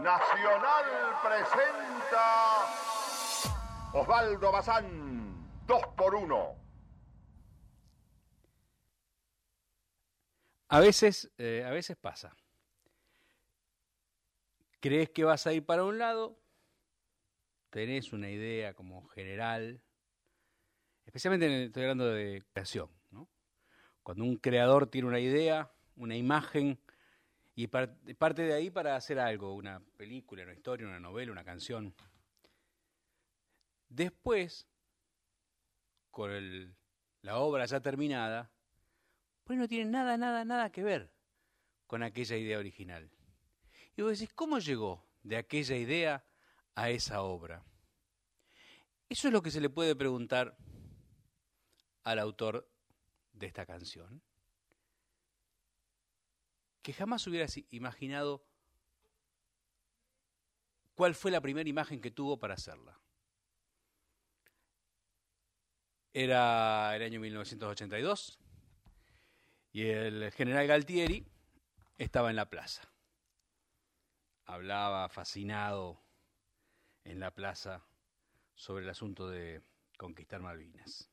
Nacional presenta Osvaldo Bazán, 2x1. A veces pasa. Crees que vas a ir para un lado, tenés una idea como general, especialmente estoy hablando de creación, ¿no? Cuando un creador tiene una idea, una imagen, y parte de ahí para hacer algo, una película, una historia, una novela, una canción. Después, con la obra ya terminada, pues no tiene nada que ver con aquella idea original. Y vos decís, ¿cómo llegó de aquella idea a esa obra? Eso es lo que se le puede preguntar al autor de esta canción, que jamás hubieras imaginado cuál fue la primera imagen que tuvo para hacerla. Era el año 1982 y el general Galtieri estaba en la plaza. Hablaba fascinado en la plaza sobre el asunto de conquistar Malvinas.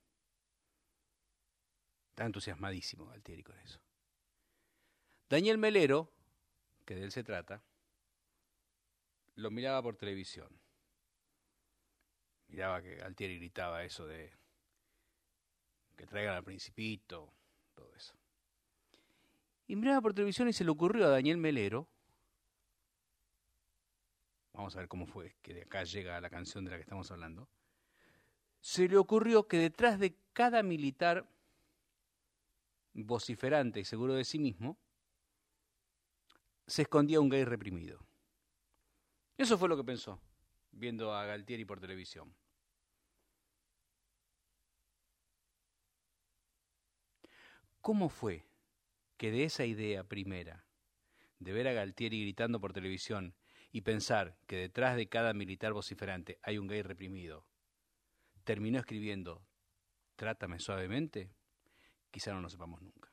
Está entusiasmadísimo Galtieri con eso. Daniel Melero, que de él se trata, lo miraba por televisión. Miraba que Galtieri gritaba eso de que traigan al Principito, todo eso. Y miraba por televisión y se le ocurrió a Daniel Melero, vamos a ver cómo fue que de acá llega la canción de la que estamos hablando, se le ocurrió que detrás de cada militar vociferante y seguro de sí mismo, se escondía un gay reprimido. Eso fue lo que pensó, viendo a Galtieri por televisión. ¿Cómo fue que de esa idea primera, de ver a Galtieri gritando por televisión y pensar que detrás de cada militar vociferante hay un gay reprimido, terminó escribiendo Trátame suavemente? Quizá no lo sepamos nunca.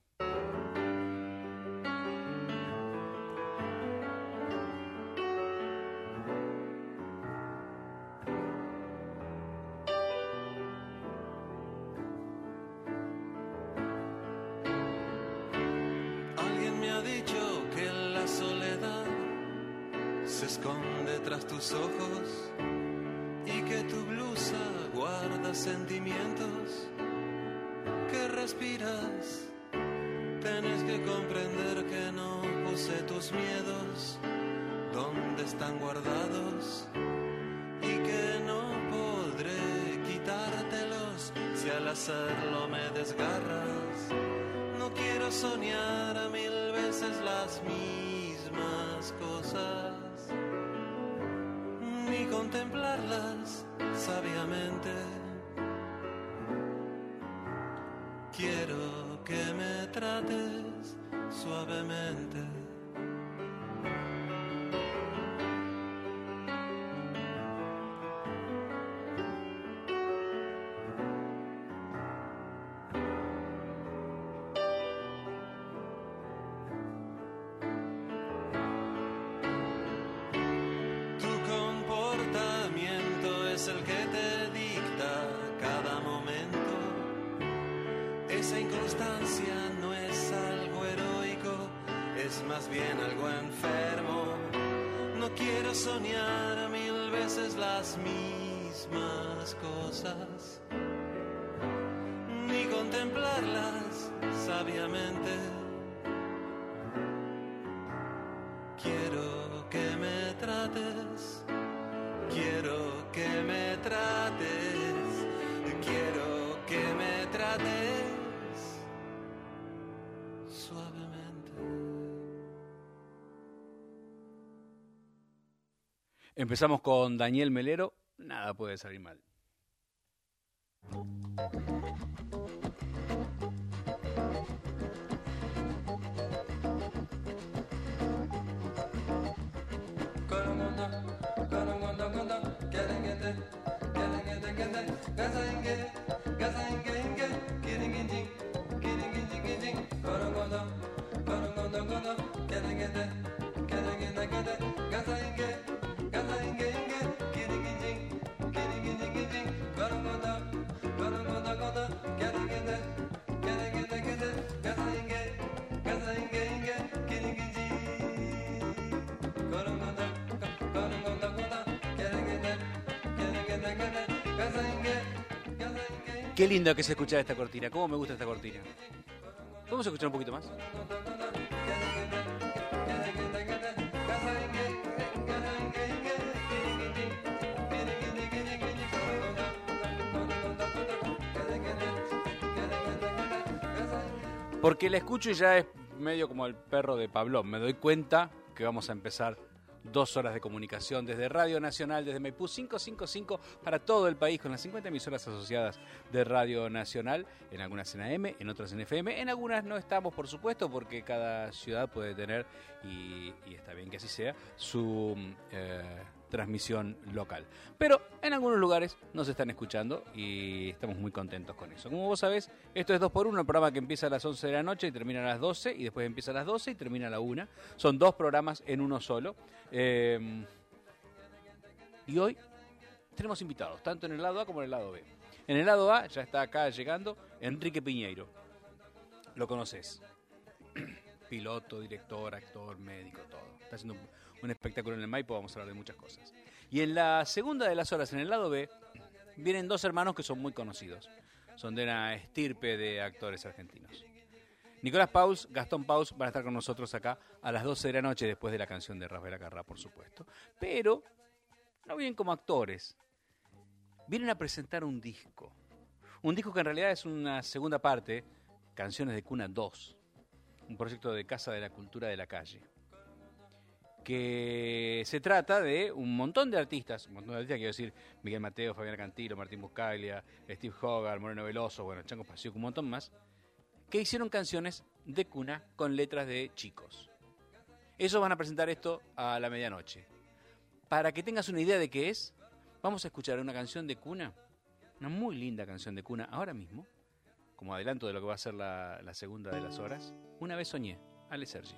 Alguien me ha dicho que la soledad se esconde tras tus ojos y que tu blusa guarda sentimientos que respiras. Tenés que comprender que no puse tus miedos donde están guardados y que no podré quitártelos si al hacerlo me desgarras. No quiero soñar a 1000 veces las mismas cosas, ni contemplarlas sabiamente. Quiero que me trates suavemente. Tu comportamiento es el que te dicta cada momento. Esa inconstancia no es algo heroico, es más bien algo enfermo. No quiero soñar a 1000 veces las mismas cosas, ni contemplarlas sabiamente. Quiero que me trates, quiero que me trates, quiero que me trates suavemente. Empezamos con Daniel Melero, nada puede salir mal. Gaza Qué lindo que es escuchar esta cortina. Cómo me gusta esta cortina. ¿Podemos escuchar un poquito más? Porque la escucho y ya es medio como el perro de Pavlov. Me doy cuenta que vamos a empezar 2 horas de comunicación desde Radio Nacional, desde Maipú 555 para todo el país, con las 50 emisoras asociadas de Radio Nacional, en algunas en AM, en otras en FM, en algunas no estamos, por supuesto, porque cada ciudad puede tener, y está bien que así sea, su transmisión local. Pero en algunos lugares nos están escuchando y estamos muy contentos con eso. Como vos sabés, esto es 2x1, el programa que empieza a las 11 de la noche y termina a las 12, y después empieza a las 12 y termina a la 1. Son 2 programas en uno solo. Y hoy tenemos invitados, tanto en el lado A como en el lado B. En el lado A ya está acá llegando Enrique Piñeiro. Lo conoces. Piloto, director, actor, médico, todo. Está haciendo un espectáculo en el Maipo, vamos a hablar de muchas cosas. Y en la segunda de las horas, en el lado B, vienen 2 hermanos que son muy conocidos. Son de una estirpe de actores argentinos. Nicolás Pauls, Gastón Pauls van a estar con nosotros acá a las 12 de la noche, después de la canción de Rafael Acarrá, por supuesto. Pero no vienen como actores. Vienen a presentar un disco. Un disco que en realidad es una segunda parte, Canciones de Cuna 2. Un proyecto de Casa de la Cultura de la Calle. Que se trata de un montón de artistas, quiero decir, Miguel Mateo, Fabián Cantilo, Martín Buscaglia, Steve Hogarth, Moreno Veloso, bueno, Chango Pasiuk, un montón más, que hicieron canciones de cuna con letras de chicos. Ellos van a presentar esto a la medianoche. Para que tengas una idea de qué es, vamos a escuchar una canción de cuna, una muy linda canción de cuna, ahora mismo, como adelanto de lo que va a ser la segunda de las horas. Una vez soñé, Ale Sergi.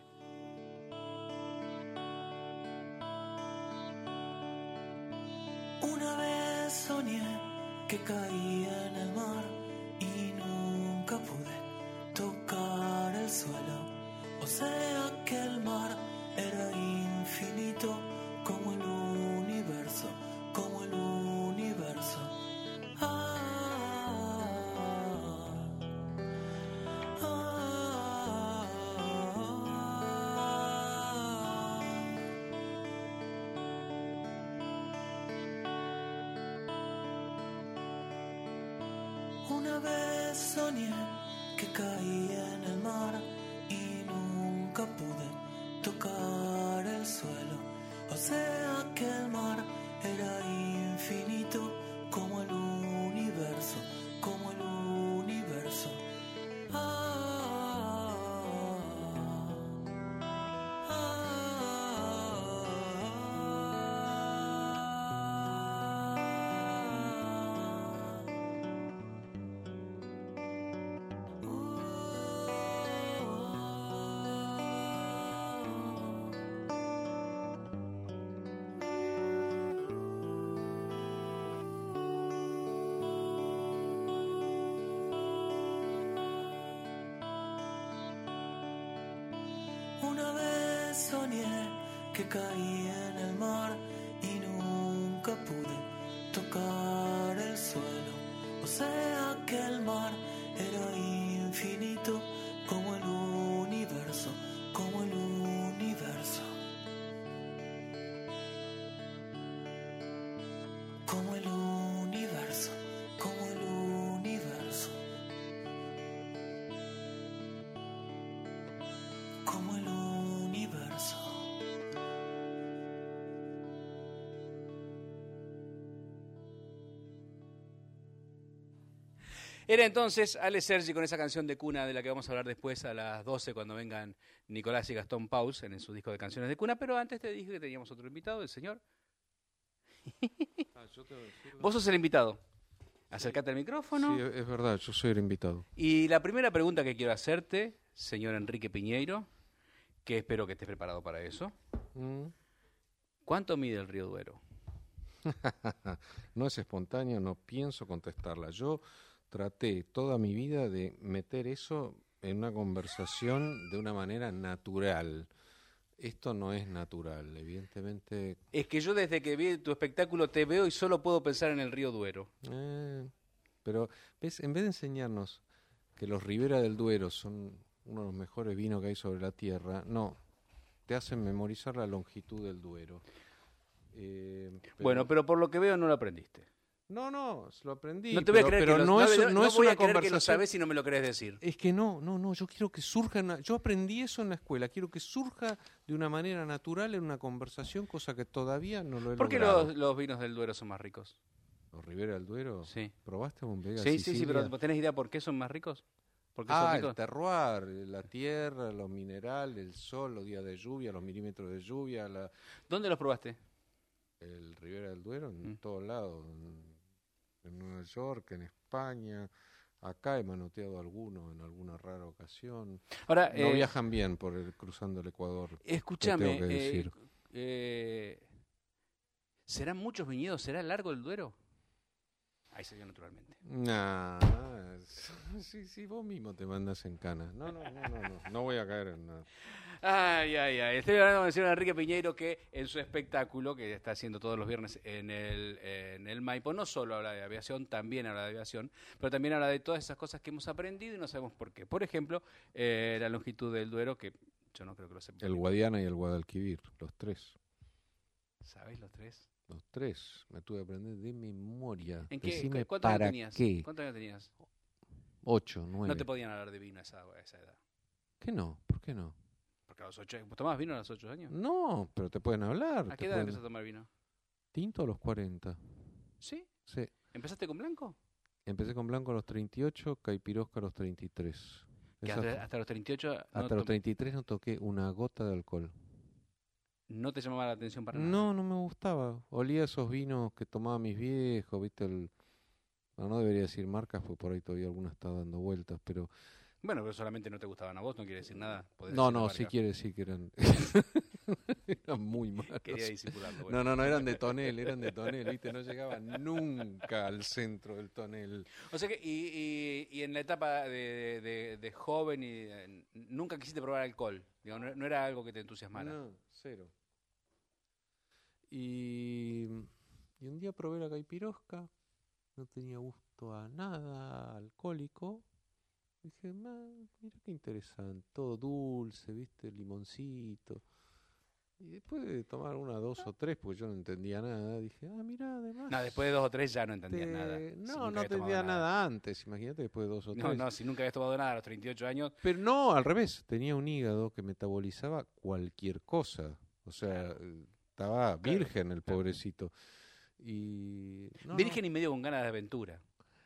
Una vez soñé que caía en el mar y nunca pude tocar el suelo. O sea que el mar era infinito como el universo, como el universo. Una vez soñé que caía en el mar y nunca pude tocar el suelo. O sea que el mar era infinito como el universo, como el universo. Una vez soñé que caía en el mar y nunca pude tocar el suelo. O sea que el mar era infinito como el universo, como el universo. Como el universo, como el universo. Como el universo. Era entonces Ale Sergi con esa canción de cuna de la que vamos a hablar después a las 12 cuando vengan Nicolás y Gastón Pauls en su disco de canciones de cuna, pero antes te dije que teníamos otro invitado, el señor. Vos sos el invitado. Acércate al micrófono. Sí, es verdad, yo soy el invitado. Y la primera pregunta que quiero hacerte, señor Enrique Piñeiro, que espero que estés preparado para eso. ¿Cuánto mide el río Duero? No es espontáneo, no pienso contestarla. Yo traté toda mi vida de meter eso en una conversación de una manera natural. Esto no es natural, evidentemente. Es que yo desde que vi tu espectáculo te veo y solo puedo pensar en el río Duero. Pero, ¿ves? En vez de enseñarnos que los Ribera del Duero son uno de los mejores vinos que hay sobre la tierra, no, te hacen memorizar la longitud del Duero. Bueno, pero por lo que veo no lo aprendiste. No, lo aprendí. No te voy a creer pero que no es voy una a creer que lo conversación. sabes si no me lo querés decir. Es que no, yo quiero que surja, yo aprendí eso en la escuela, quiero que surja de una manera natural en una conversación, cosa que todavía no lo he ¿Por qué logrado. los vinos del Duero son más ricos? ¿Los Ribera del Duero? Sí. ¿Probaste un Vega Sí, Sicilia? pero ¿vos tenés idea por qué son más ricos? ¿Por qué son El ricos? terroir, la tierra, los minerales, el sol, los días de lluvia, los milímetros de lluvia, ¿Dónde los probaste? el Ribera del Duero en todos lados, en Nueva York, en España, acá he manoteado algunos en alguna rara ocasión. Ahora, no viajan bien cruzando el Ecuador. Escúchame, tengo que decir. ¿Serán muchos viñedos? ¿Será largo el Duero? Ahí se dio naturalmente. Nah, sí, vos mismo te mandas en cana. No voy a caer en nada. Ay. Estoy hablando con el señor Enrique Piñeiro, que en su espectáculo, que está haciendo todos los viernes en el Maipo, no solo habla de aviación, también habla de aviación, pero también habla de todas esas cosas que hemos aprendido y no sabemos por qué. Por ejemplo, la longitud del Duero, que yo no creo que lo sepa. El Guadiana y el Guadalquivir, los tres. ¿Sabéis los tres? Los tres, me tuve que aprender de memoria. ¿En qué? Decime ¿Cuántos años para tenías? qué. ¿Cuántos años tenías? 8, 9. No te podían hablar de vino a esa edad. ¿Qué no? ¿Por qué no? Porque a los 8 años. ¿Vos tomabas vino a los 8 años? No, pero te pueden hablar. ¿A qué edad empezaste a tomar vino? Tinto a los 40. ¿Sí? Sí. ¿Empezaste con blanco? Empecé con blanco a los 38, caipirosca a los 33. Que hasta los 38... Hasta los 33 no toqué una gota de alcohol. ¿No te llamaba la atención para nada? No me gustaba. Olía esos vinos que tomaban mis viejos, viste, no debería decir marcas, porque por ahí todavía alguna está dando vueltas, pero... Bueno, pero solamente no te gustaban a vos, no quiere decir nada. No, sí quiere decir que eran... eran muy malos. Quería disimularlo. Bueno. No, eran de tonel, viste, no llegaban nunca al centro del tonel. O sea que, y en la etapa de joven, nunca quisiste probar alcohol, digo, no era algo que te entusiasmara. No, cero. Y un día probé la caipirosca, no tenía gusto a nada alcohólico. Dije, mira qué interesante, todo dulce, viste, limoncito. Y después de tomar una, dos o tres, porque yo no entendía nada, dije, mira, además... No, después de 2 o 3 ya no entendías nada. No entendía nada antes, imagínate después de 2 o 3. No, si nunca habías tomado nada a los 38 años... Pero no, al revés, tenía un hígado que metabolizaba cualquier cosa. O sea, estaba virgen el pobrecito. Y virgen y medio con ganas de aventura.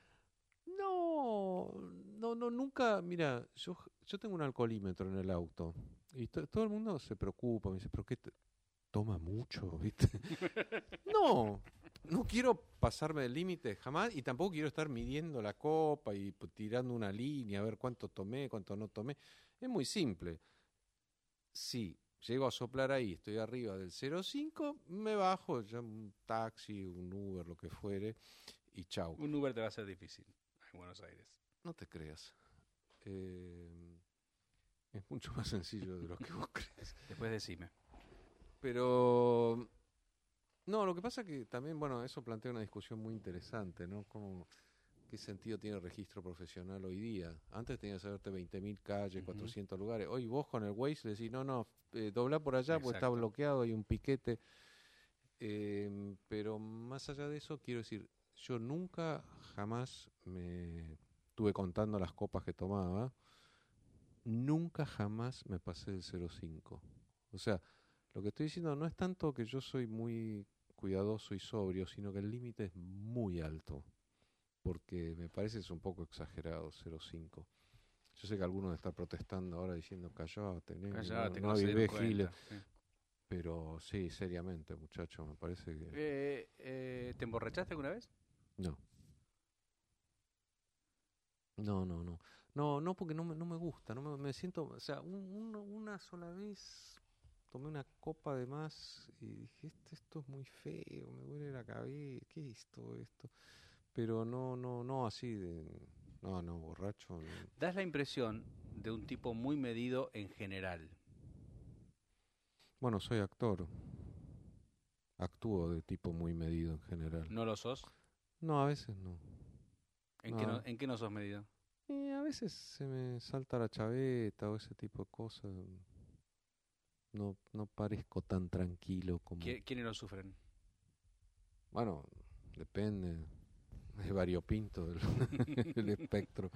No, nunca, mira, yo tengo un alcoholímetro en el auto y todo el mundo se preocupa, me dice, ¿pero qué toma mucho, viste? No quiero pasarme del límite jamás y tampoco quiero estar midiendo la copa y tirando una línea a ver cuánto tomé, cuánto no tomé. Es muy simple. Si llego a soplar ahí, estoy arriba del 0,5, me bajo, llamo un taxi, un Uber, lo que fuere y chau. Un Uber te va a ser difícil en Buenos Aires. No te creas. Es mucho más sencillo de lo que vos crees. Después decime. Pero no, lo que pasa que también, bueno, eso plantea una discusión muy interesante, ¿no? ¿Qué sentido tiene el registro profesional hoy día? Antes tenías que saberte 20.000 calles, 400 lugares. Hoy vos con el Waze le decís, doblá por allá. Exacto. Porque está bloqueado, hay un piquete. Pero más allá de eso, quiero decir, yo nunca, jamás me estuve contando las copas que tomaba. Nunca, jamás me pasé del 0,5. O sea, lo que estoy diciendo no es tanto que yo soy muy cuidadoso y sobrio, sino que el límite es muy alto. Porque me parece que es un poco exagerado 0,5. Yo sé que algunos están protestando ahora diciendo callate, no vive giles. Sí. Pero sí, seriamente, muchacho, me parece que... ¿Te emborrachaste alguna vez? No, porque no me gusta, me siento, o sea, una sola vez tomé una copa de más y dije, esto es muy feo, me duele la cabeza, ¿qué es esto? Pero no así borracho. No. Das la impresión de un tipo muy medido en general. Bueno, soy actor. Actúo de tipo muy medido en general. ¿No lo sos? No, a veces no. No. ¿En qué no sos medido? Y a veces se me salta la chaveta o ese tipo de cosas. No parezco tan tranquilo como... ¿Quiénes lo sufren? Bueno, depende. Es variopinto el espectro.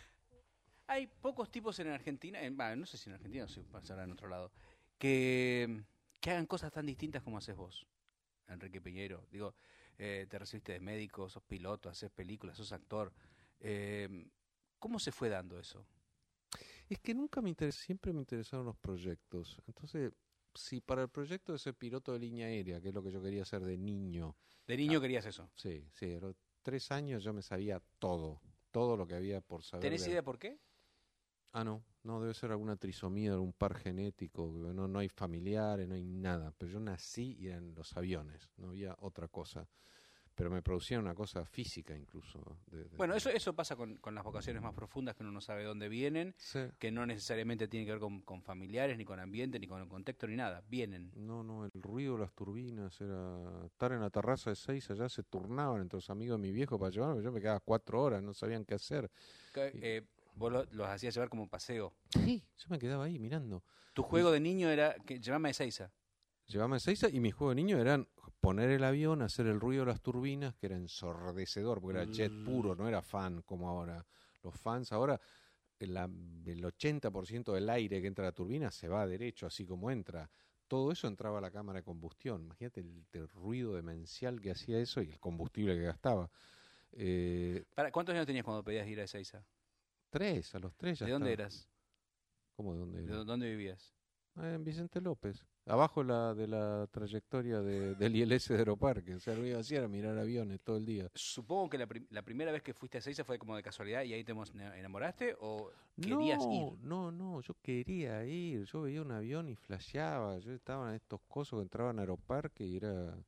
Hay pocos tipos en Argentina, no sé si en Argentina o si pasará en otro lado, que, que hagan cosas tan distintas como haces vos, Enrique Piñeiro. Digo, te recibiste de médico, sos piloto, haces películas, sos actor. Eh, ¿Cómo se fue dando eso? Es que nunca me interesó, siempre me interesaron los proyectos. Entonces, si para el proyecto de ser piloto de línea aérea, que es lo que yo quería hacer de niño, De niño querías eso. sí, a los 3 años yo me sabía todo lo que había por saber. ¿Tenés idea por qué? No, debe ser alguna trisomía, algún par genético, no hay familiares, no hay nada. Pero yo nací y eran los aviones, no había otra cosa. Pero me producían una cosa física incluso. Bueno, eso pasa con las vocaciones más profundas, que uno no sabe de dónde vienen, Sí. que no necesariamente tiene que ver con familiares, ni con ambiente, ni con el contexto, ni nada. Vienen. No, el ruido de las turbinas era estar en la terraza de Seis, allá se turnaban entre los amigos de mi viejo para llevarme, yo me quedaba 4 horas, no sabían qué hacer. Vos los hacías llevar como paseo. Sí, yo me quedaba ahí mirando. Tu juego de niño era que llevame a Ezeiza. Llevaba a Ezeiza y mis juegos de niño eran poner el avión, hacer el ruido de las turbinas, que era ensordecedor, porque era jet puro, no era fan como ahora. Los fans ahora, el 80% del aire que entra a la turbina se va derecho, así como entra. Todo eso entraba a la cámara de combustión. Imagínate el ruido demencial que hacía eso y el combustible que gastaba. ¿Cuántos años tenías cuando pedías ir a Ezeiza? A los 3 ya ¿De dónde estaba. eras? ¿Cómo de dónde era? ¿Dónde vivías? En Vicente López. Abajo de la trayectoria del ILS de Aeroparque. O sea, lo que hacía era mirar aviones todo el día. Supongo que la primera vez que fuiste a Ezeiza fue como de casualidad y ahí te enamoraste, ¿o querías ir? No, yo quería ir. Yo veía un avión y flasheaba. Yo estaba en estos cosos que entraban a Aeroparque y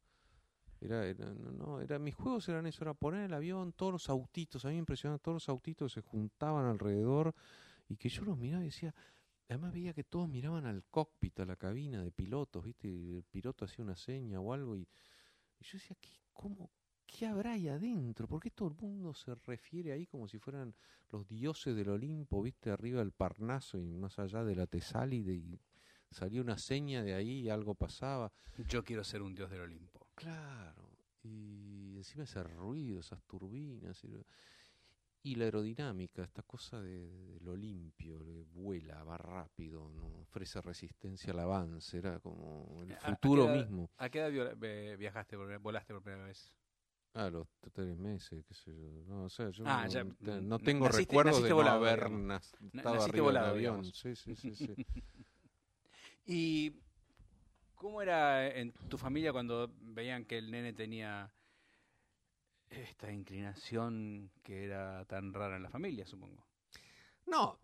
mis juegos eran eso, era poner el avión, todos los autitos, a mí me impresionaba todos los autitos que se juntaban alrededor y que yo los miraba y decía, además veía que todos miraban al cockpit, a la cabina de pilotos, ¿viste? Y el piloto hacía una seña o algo y yo decía, ¿qué habrá ahí adentro? ¿Por qué todo el mundo se refiere ahí como si fueran los dioses del Olimpo, ¿viste? Arriba del Parnaso y más allá de la Tesálide y salía una seña de ahí y algo pasaba. Yo quiero ser un dios del Olimpo. Claro, y encima ese ruido, esas turbinas y la aerodinámica, esta cosa del Olimpio, que vuela, va rápido, no ofrece resistencia al avance, era como el futuro mismo. ¿A qué edad volaste por primera vez? A los 3 meses, qué sé yo. No, o sea, yo Ya, no tengo naciste- recuerdos naciste de no volado, haber digamos. estado Naciste arriba volado, del avión. digamos. Sí. ¿Y cómo era en tu familia cuando veían que el nene tenía esta inclinación que era tan rara en la familia, supongo? No,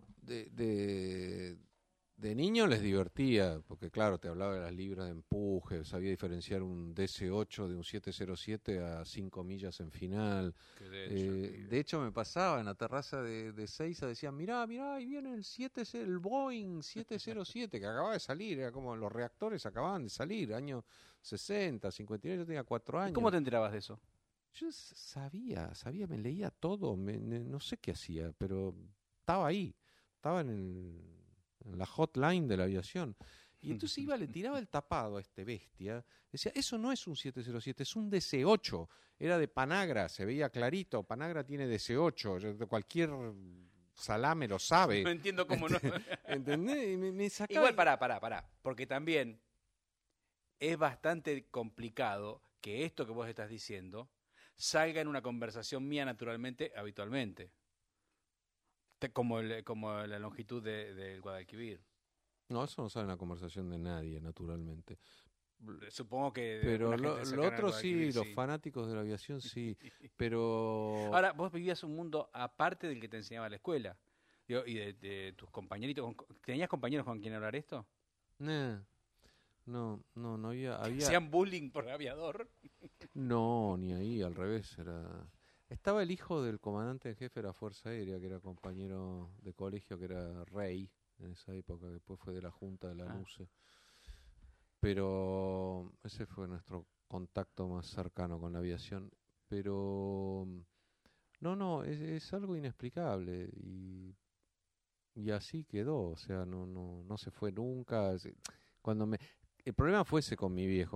de niño les divertía, porque claro, te hablaba de las libras de empuje, sabía diferenciar un DC-8 de un 707 a 5 millas en final. De hecho me pasaba en la terraza de Seiza, decían, mirá, ahí viene el Boeing 707, que acababa de salir, era como los reactores acababan de salir, año 60, 59, yo tenía 4 años. ¿Cómo te enterabas de eso? Yo sabía, me leía todo, no sé qué hacía, pero estaba ahí, estaba en la hotline de la aviación. Y entonces le tiraba el tapado a este bestia, decía, eso no es un 707, es un DC-8, era de Panagra, se veía clarito, Panagra tiene DC-8, cualquier salame lo sabe. No entiendo cómo no. ¿Entendés? Y me sacaba... Igual, pará, porque también es bastante complicado que esto que vos estás diciendo salga en una conversación mía naturalmente, habitualmente. Como la longitud del Guadalquivir. No, eso no sale en la conversación de nadie, naturalmente. Supongo que... Pero la gente lo cercana al otro sí, Guadalquivir, los sí. fanáticos de la aviación sí, pero... Ahora, vos vivías un mundo aparte del que te enseñaba la escuela. Digo, y de tus compañeritos. ¿Tenías compañeros con quien hablar esto? No había... ¿Hacían bullying por aviador? No, ni ahí, al revés, Estaba el hijo del comandante en jefe de la Fuerza Aérea, que era compañero de colegio, que era Rey, en esa época, después fue de la Junta de la NUCE. Pero ese fue nuestro contacto más cercano con la aviación. Pero No, es algo inexplicable y así quedó, o sea, no se fue nunca. Cuando el problema fue ese con mi viejo,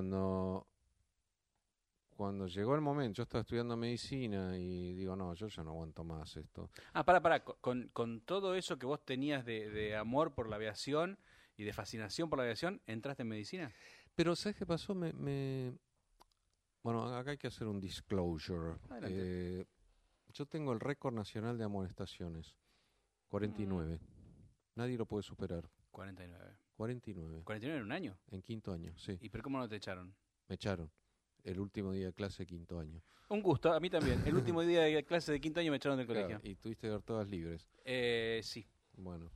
cuando llegó el momento, yo estaba estudiando medicina y digo, no, yo ya no aguanto más esto. Pará, con todo eso que vos tenías de amor por la aviación y de fascinación por la aviación, ¿entraste en medicina? Pero ¿sabes qué pasó? Bueno, acá hay que hacer un disclosure. Adelante. Yo tengo el récord nacional de amonestaciones, 49. Nadie lo puede superar. 49. 49. ¿49 en un año? En quinto año, sí. ¿Y pero cómo no te echaron? Me echaron el último día de clase de quinto año. Un gusto, a mí también. El último día de clase de quinto año me echaron del Claro, colegio. y tuviste que dar todas libres. Sí. Bueno.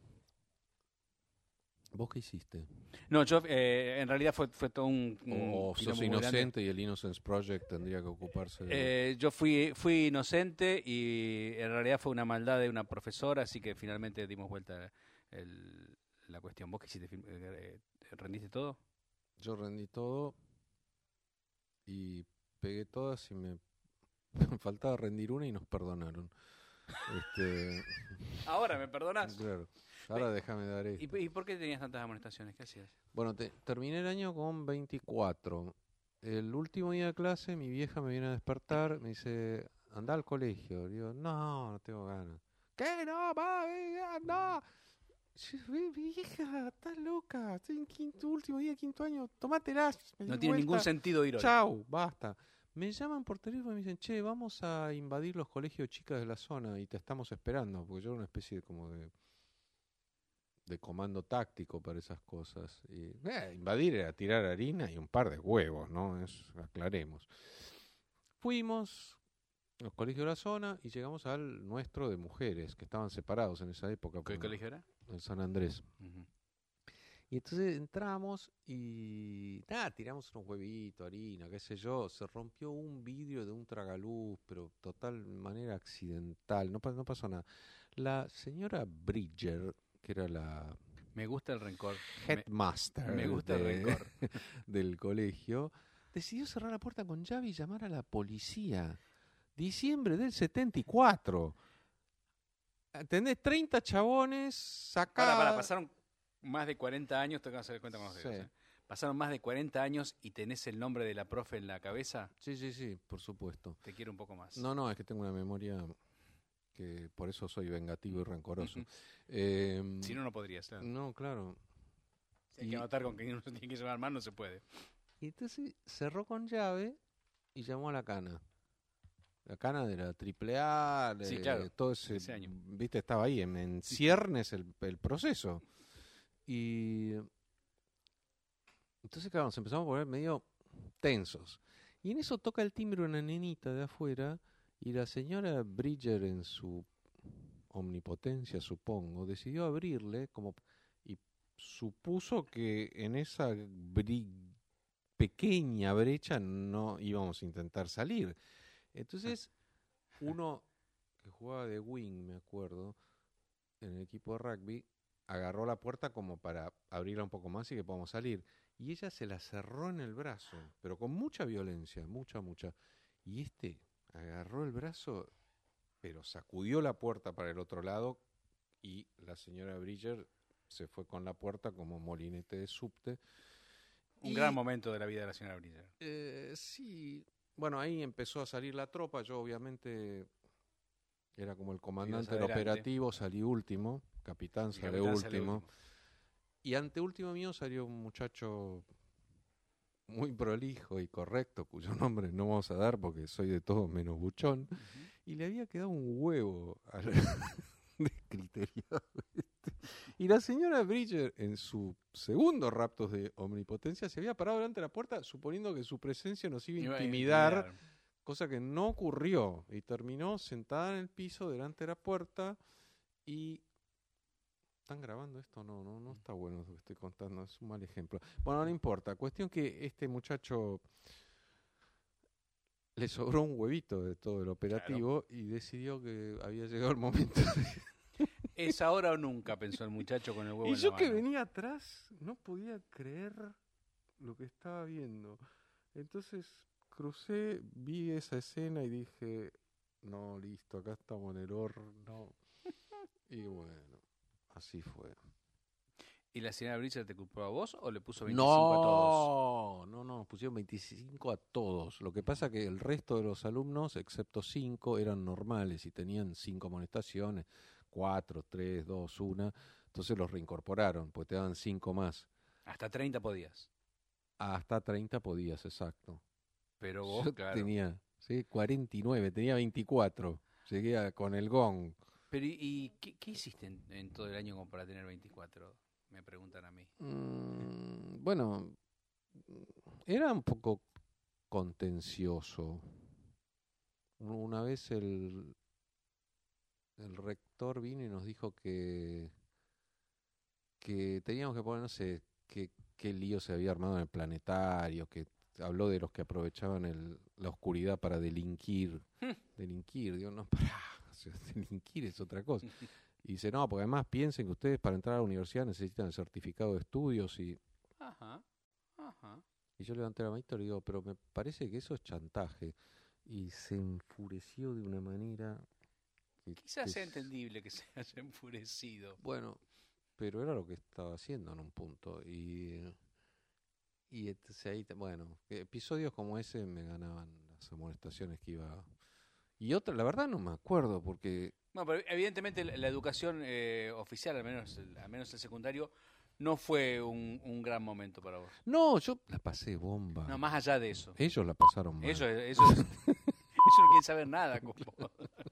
¿Vos qué hiciste? No, yo en realidad fue todo un ¿O sos quilombo muy inocente y el Innocence Project tendría que ocuparse de... yo fui inocente y en realidad fue una maldad de una profesora, así que finalmente dimos vuelta la cuestión. ¿Vos qué hiciste? ¿Rendiste todo? Yo rendí todo y pegué todas y me faltaba rendir una y nos perdonaron. Ahora, ¿me perdonás? Claro. Ahora déjame dar esto. ¿Y por qué tenías tantas amonestaciones? ¿Qué hacías? Bueno, terminé el año con 24. El último día de clase, mi vieja me viene a despertar, me dice, anda al colegio. Digo, no tengo ganas. ¿Qué? No, no. Vieja, estás loca. Estoy en último día de quinto año. Tómatelas. No tiene ningún sentido ir hoy. Chau, basta. Me llaman por teléfono y me dicen, che, vamos a invadir los colegios chicas de la zona y te estamos esperando. Porque yo era una especie de comando táctico para esas cosas. Y, invadir era tirar harina y un par de huevos, ¿no? Aclaremos. Fuimos a los colegios de la zona y llegamos al nuestro de mujeres, que estaban separados en esa época. ¿Qué colegio era? En San Andrés. Uh-huh. Y entonces entramos y tiramos unos huevitos, harina, qué sé yo. Se rompió un vidrio de un tragaluz, pero total manera accidental. No pasó nada. La señora Bridger, que era la Me gusta el rencor. headmaster Me gusta el rencor. del colegio, decidió cerrar la puerta con llave y llamar a la policía. Diciembre del 74. ¿Entendés? 30 chabones sacados. Pasaron más de 40 años, tengo que hacer cuenta con los dedos. Sí. Pasaron más de 40 años y tenés el nombre de la profe en la cabeza. Sí, por supuesto. Te quiero un poco más. No, es que tengo una memoria que por eso soy vengativo y rencoroso. Si no, no podrías. Claro. No, claro. Si hay que anotar con que uno se tiene que llevar mal, no se puede. Y entonces cerró con llave y llamó a la cana. La cana de la AAA, Sí, claro, todo ese año. Viste, estaba ahí en ciernes el proceso. Y entonces, claro, nos empezamos a poner medio tensos. Y en eso toca el timbre una nenita de afuera y la señora Bridger, en su omnipotencia, supongo, decidió abrirle y supuso que en esa pequeña brecha no íbamos a intentar salir. Entonces, uno que jugaba de wing, me acuerdo, en el equipo de rugby, agarró la puerta como para abrirla un poco más y que podamos salir. Y ella se la cerró en el brazo, pero con mucha violencia, mucha. Y agarró el brazo, pero sacudió la puerta para el otro lado y la señora Bridger se fue con la puerta como molinete de subte. Un gran momento de la vida de la señora Bridger. Sí. Bueno, ahí empezó a salir la tropa. Yo obviamente era como el comandante del operativo, salí último. Capitán sale último. Y anteúltimo mío salió un muchacho muy prolijo y correcto, cuyo nombre no vamos a dar porque soy de todo menos buchón. Uh-huh. Y le había quedado un huevo al descriteriado. Y la señora Bridger, en su segundo raptos de omnipotencia, se había parado delante de la puerta suponiendo que su presencia nos iba a intimidar, cosa que no ocurrió. Y terminó sentada en el piso delante de la puerta y... ¿Están grabando esto? No está bueno lo que estoy contando, es un mal ejemplo. Bueno, no importa. Cuestión que este muchacho le sobró un huevito de todo el operativo, claro, y decidió que había llegado el momento de... ¿Es ahora o nunca?, pensó el muchacho con el huevo en la mano. Y yo que venía atrás no podía creer lo que estaba viendo. Entonces crucé, vi esa escena y dije, no, listo, acá estamos en el horno. Y bueno, así fue. ¿Y la señora Bridger te culpó a vos o le puso 25 a todos? No, pusieron 25 a todos. Lo que pasa que el resto de los alumnos, excepto 5, eran normales y tenían 5 amonestaciones, 4, 3, 2, 1. Entonces los reincorporaron, pues te daban 5 más. Hasta 30 podías. Hasta 30 podías, exacto. Pero vos, Yo claro. tenía 49, tenía 24. Llegué con el gong. Pero ¿y qué hiciste en todo el año como para tener 24? Me preguntan a mí. Bueno, era un poco contencioso. Una vez el rector vino y nos dijo que teníamos que poner, no sé, qué lío se había armado en el planetario, que habló de los que aprovechaban la oscuridad para delinquir. Delinquir, digo, no, pará, o sea, delinquir es otra cosa. Y dice, no, porque además piensen que ustedes para entrar a la universidad necesitan el certificado de estudios Ajá. y yo levanté la manito y le digo, pero me parece que eso es chantaje. Y se enfureció de una manera Quizás sea entendible que se haya enfurecido. bueno, pero era lo que estaba haciendo en un punto. Y entonces ahí, bueno, episodios como ese me ganaban las amonestaciones que iba. Y otra, la verdad no me acuerdo, porque Bueno, pero evidentemente la educación oficial, al menos el secundario, no fue un gran momento para vos. no, yo la pasé bomba. No, más allá de eso. Ellos la pasaron mal. Eso no quiere saber nada con vos.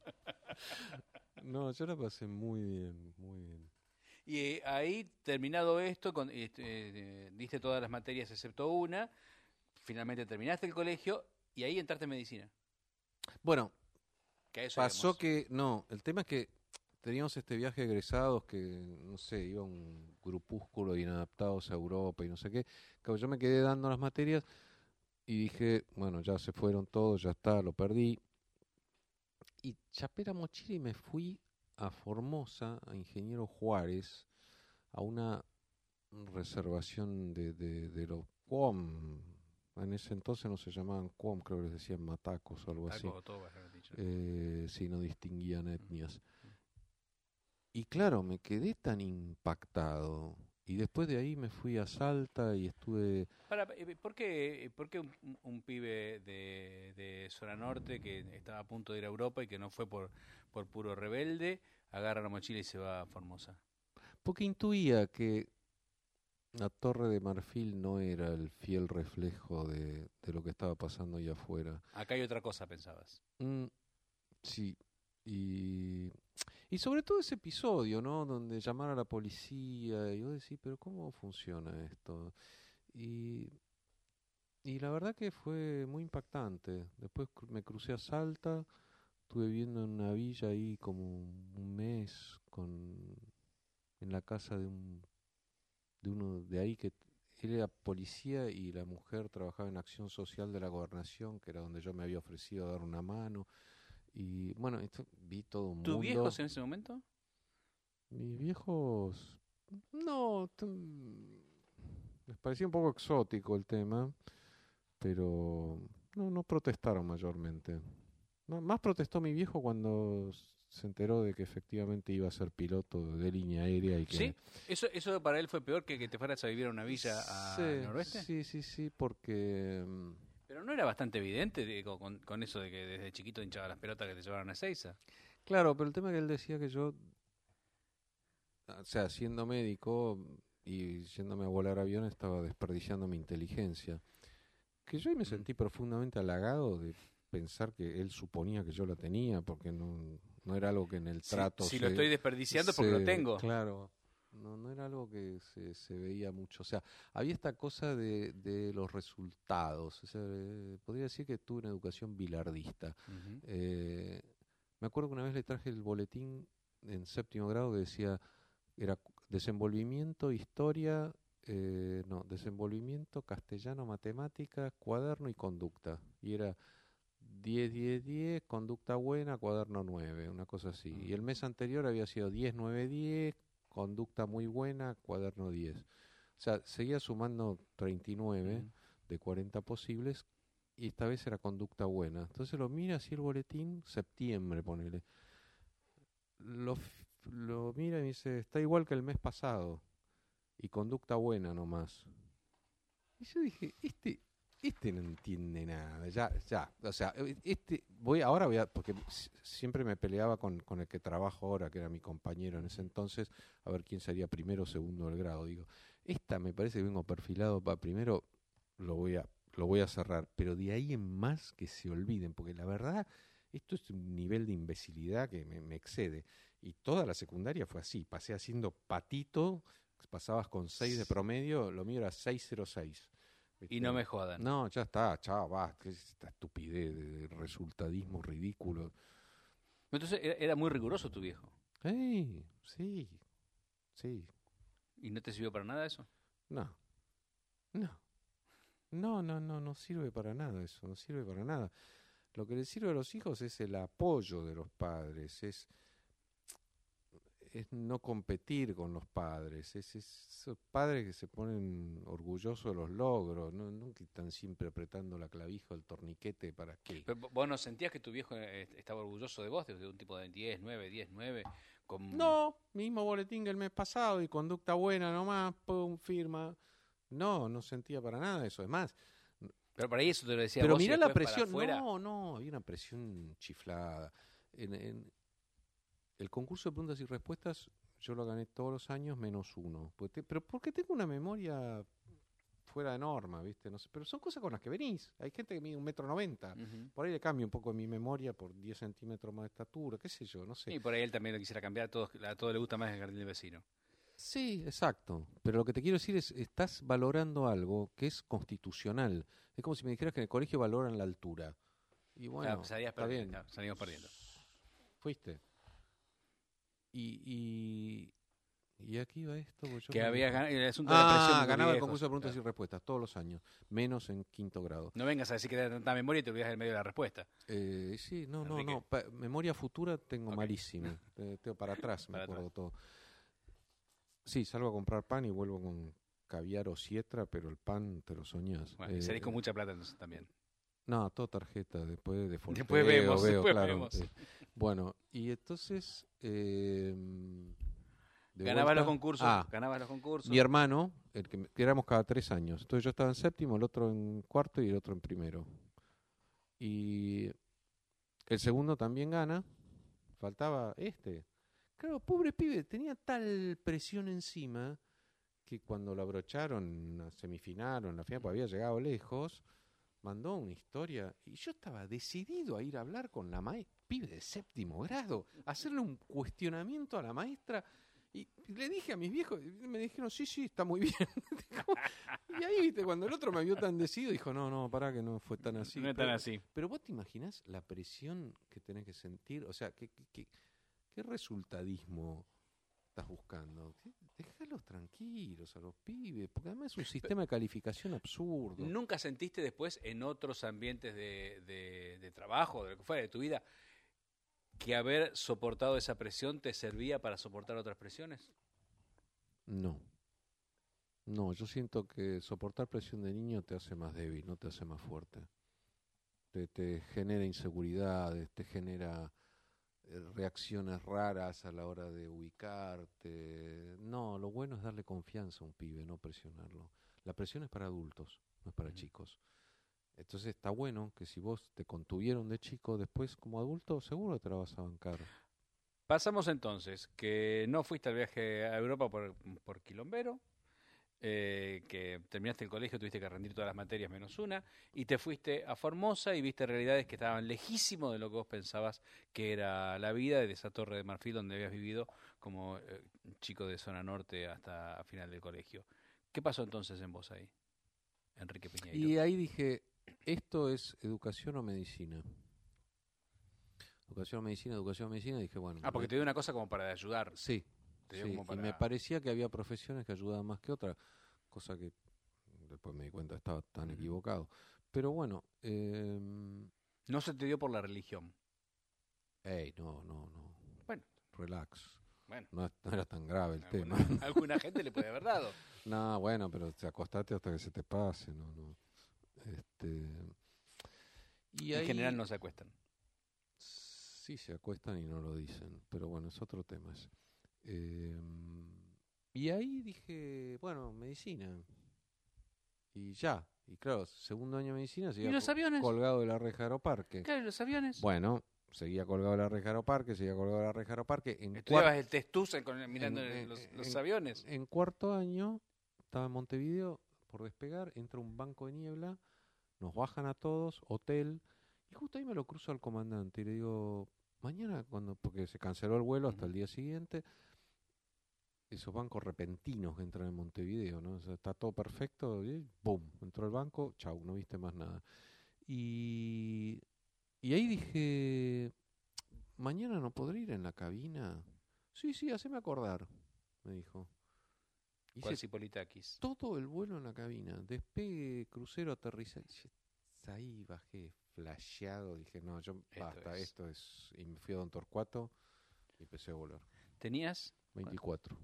No, yo la pasé muy bien, muy bien. Y ahí, terminado esto, diste todas las materias excepto una, finalmente terminaste el colegio y ahí entraste en medicina. Bueno, Que a eso pasó íbamos. que, no, el tema es que teníamos este viaje de egresados que, no sé, iba un grupúsculo de inadaptados a Europa y no sé qué. Claro, yo me quedé dando las materias y dije, bueno, ya se fueron todos, ya está, lo perdí. Y chapé la mochila y me fui a Formosa, a Ingeniero Juárez, a una reservación de los QOM. En ese entonces no se llamaban QOM, creo que les decían matacos o algo así. Todo va a ser dicho. Si no distinguían etnias. Y claro, me quedé tan impactado. Y después de ahí me fui a Salta y estuve... ¿Por qué un pibe de zona norte que estaba a punto de ir a Europa y que no fue por puro rebelde, agarra la mochila y se va a Formosa? Porque intuía que la Torre de Marfil no era el fiel reflejo de lo que estaba pasando allá afuera. Acá hay otra cosa, pensabas. Sí, y sobre todo ese episodio, ¿no? Donde llamar a la policía y vos decís, pero ¿cómo funciona esto? Y, y la verdad que fue muy impactante. Después me crucé a Salta, estuve viviendo en una villa ahí como un mes en la casa de uno de ahí que él era policía y la mujer trabajaba en acción social de la gobernación, que era donde yo me había ofrecido a dar una mano. Y bueno, vi todo un ¿Tus mundo. viejos en ese momento? Mis viejos, no, les parecía un poco exótico el tema, pero no protestaron mayormente. No, más protestó mi viejo cuando se enteró de que efectivamente iba a ser piloto de línea aérea y que... ¿Sí? ¿Eso para él fue peor que te fueras a vivir a una villa al noroeste? Sí, porque... Pero no era bastante evidente con eso de que desde chiquito hinchaba las pelotas que te llevaron a Ezeiza. Claro, pero el tema es que él decía que yo, o sea, siendo médico y yéndome a volar avión, estaba desperdiciando mi inteligencia. Que yo ahí me sentí profundamente halagado de pensar que él suponía que yo la tenía, porque no era algo que en el trato... Si lo estoy desperdiciando es porque lo tengo. Claro, no era algo que se veía mucho. O sea, había esta cosa de los resultados. O sea, podría decir que tuve una educación bilardista. Ujú. Me acuerdo que una vez le traje el boletín en 7º grado que decía, era desenvolvimiento, historia, desenvolvimiento, castellano, matemáticas, cuaderno y conducta. Y era 10, 10, 10, conducta buena, cuaderno 9, una cosa así. Y el mes anterior había sido 10, 9, 10, conducta muy buena, cuaderno 10. O sea, seguía sumando 39 de 40 posibles, y esta vez era conducta buena. Entonces lo mira así el boletín, septiembre, ponele. Lo mira y me dice, está igual que el mes pasado, y conducta buena nomás. Y yo dije, este no entiende nada, ya, o sea, ahora voy a, porque siempre me peleaba con el que trabajo ahora, que era mi compañero en ese entonces, a ver quién sería primero o segundo del grado. Digo, esta me parece que vengo perfilado para primero, lo voy a cerrar, pero de ahí en más que se olviden, porque la verdad, esto es un nivel de imbecilidad que me excede. Y toda la secundaria fue así, pasé haciendo patito, pasabas con 6 de promedio, lo mío era 6.06. Y no me jodan. No, ya está, chao, va, qué es esta estupidez de resultadismo ridículo. Entonces era muy riguroso tu viejo. Sí. ¿Y no te sirvió para nada eso? No sirve para nada eso, no sirve para nada. Lo que le sirve a los hijos es el apoyo de los padres, es no competir con los padres, es esos padres que se ponen orgullosos de los logros, no que están siempre apretando la clavija o el torniquete, ¿para qué? Pero ¿vos no sentías que tu viejo estaba orgulloso de vos, de un tipo de 10, 9, 10, 9? No, mismo boletín que el mes pasado y conducta buena nomás, pum, firma. No sentía para nada eso, es más. Pero para eso te lo decía Pero vos. mirá Y la después presión, para afuera. no, había una presión chiflada. En el concurso de preguntas y respuestas yo lo gané todos los años menos uno. Pero porque tengo una memoria fuera de norma, ¿viste? No sé, pero son cosas con las que venís. Hay gente que mide 1,90 m. Uh-huh. Por ahí le cambio un poco de mi memoria por 10 centímetros más de estatura, qué sé yo, no sé. Y por ahí él también lo quisiera cambiar. A todos le gusta más el jardín del vecino. Sí, exacto. Pero lo que te quiero decir es, estás valorando algo que es constitucional. Es como si me dijeras que en el colegio valoran la altura. Y bueno, Pues está bien. salimos perdiendo. Fuiste. Y aquí va esto. Que había ganado el asunto de la presión de tus ganaba el viejos. concurso de preguntas y respuestas todos los años, menos en quinto grado. No vengas a decir que te da tanta memoria y te olvidas del medio de la respuesta. Sí, no. Enrique. Memoria futura tengo Ok. malísima. Tengo para atrás, me Para acuerdo atrás. todo. Sí, salgo a comprar pan y vuelvo con caviar o sietra, pero el pan te lo soñás. Bueno, salís con mucha plata entonces también. No, todo tarjeta, después de Después veo, después claro. vemos. Bueno, y entonces... Ganabas los concursos. Mi hermano, que éramos cada 3 años. Entonces yo estaba en séptimo, el otro en cuarto y el otro en primero. Y el segundo también gana. Faltaba este. Claro, pobre pibe, tenía tal presión encima que cuando lo abrocharon en la semifinal o en la final, pues había llegado lejos, mandó una historia y yo estaba decidido a ir a hablar con la maestra, pibe de séptimo grado, a hacerle un cuestionamiento a la maestra. Y le dije a mis viejos, me dijeron, sí, está muy bien. Y ahí, viste, cuando el otro me vio tan decidido, dijo, no, pará que no fue tan así. No es tan así. Pero vos te imaginás la presión que tenés que sentir, o sea, ¿qué resultadismo estás buscando? Déjalos tranquilos a los pibes, porque además es un sistema de calificación absurdo. ¿Nunca sentiste después en otros ambientes de trabajo, de lo que fuera, de tu vida, que haber soportado esa presión te servía para soportar otras presiones? No, yo siento que soportar presión de niño te hace más débil, no te hace más fuerte. Te genera inseguridades, te genera reacciones raras a la hora de ubicarte. No, lo bueno es darle confianza a un pibe, no presionarlo. La presión es para adultos, no es para chicos. Entonces está bueno que si vos te contuvieron de chico, después como adulto seguro te la vas a bancar. Pasamos entonces, que no fuiste al viaje a Europa por quilombero, que terminaste el colegio, tuviste que rendir todas las materias menos una, y te fuiste a Formosa y viste realidades que estaban lejísimos de lo que vos pensabas que era la vida de esa Torre de Marfil donde habías vivido como chico de zona norte hasta a final del colegio. ¿Qué pasó entonces en vos ahí, Enrique Piñeiro? Y ahí dije, ¿esto es educación o medicina? Educación o medicina, dije, bueno. Porque te dio una cosa como para ayudar. Sí. Como para... Y me parecía que había profesiones que ayudaban más que otras, cosa que después me di cuenta estaba tan equivocado. Pero bueno... No se te dio por la religión. No. Bueno. Relax. Bueno. No era tan grave el tema. Alguna gente le puede haber dado. No, bueno, pero te acostate hasta que se te pase, no. Y En general no se acuestan. Sí, se acuestan y no lo dicen, pero bueno, es otro tema ese. Y ahí dije, bueno, medicina. Y ya. Y claro, segundo año de medicina ¿Y seguía los aviones? colgado de la reja de Aeroparque. Claro, ¿y los aviones? Bueno, seguía colgado de la reja de Aeroparque, seguía colgado de la reja de Aeroparque. ¿Estudiabas el Testusa mirando en- los aviones? En cuarto año, estaba en Montevideo, por despegar, entra un banco de niebla, nos bajan a todos, hotel, y justo ahí me lo cruzo al comandante y le digo, mañana, porque se canceló el vuelo hasta el día siguiente, esos bancos repentinos que entran en Montevideo, ¿no? O sea, está todo perfecto, y ¡boom! Entró el banco, chau, no viste más nada. Y ahí dije, mañana no podré ir en la cabina. Sí, haceme acordar, me dijo. ¿Cuál Hice es Hipolitakis? todo el vuelo en la cabina, despegue, crucero, aterrizaje. Ahí bajé flasheado, dije, no, basta, esto es. Y me fui a Don Torcuato y empecé a volar. ¿Tenías? 23.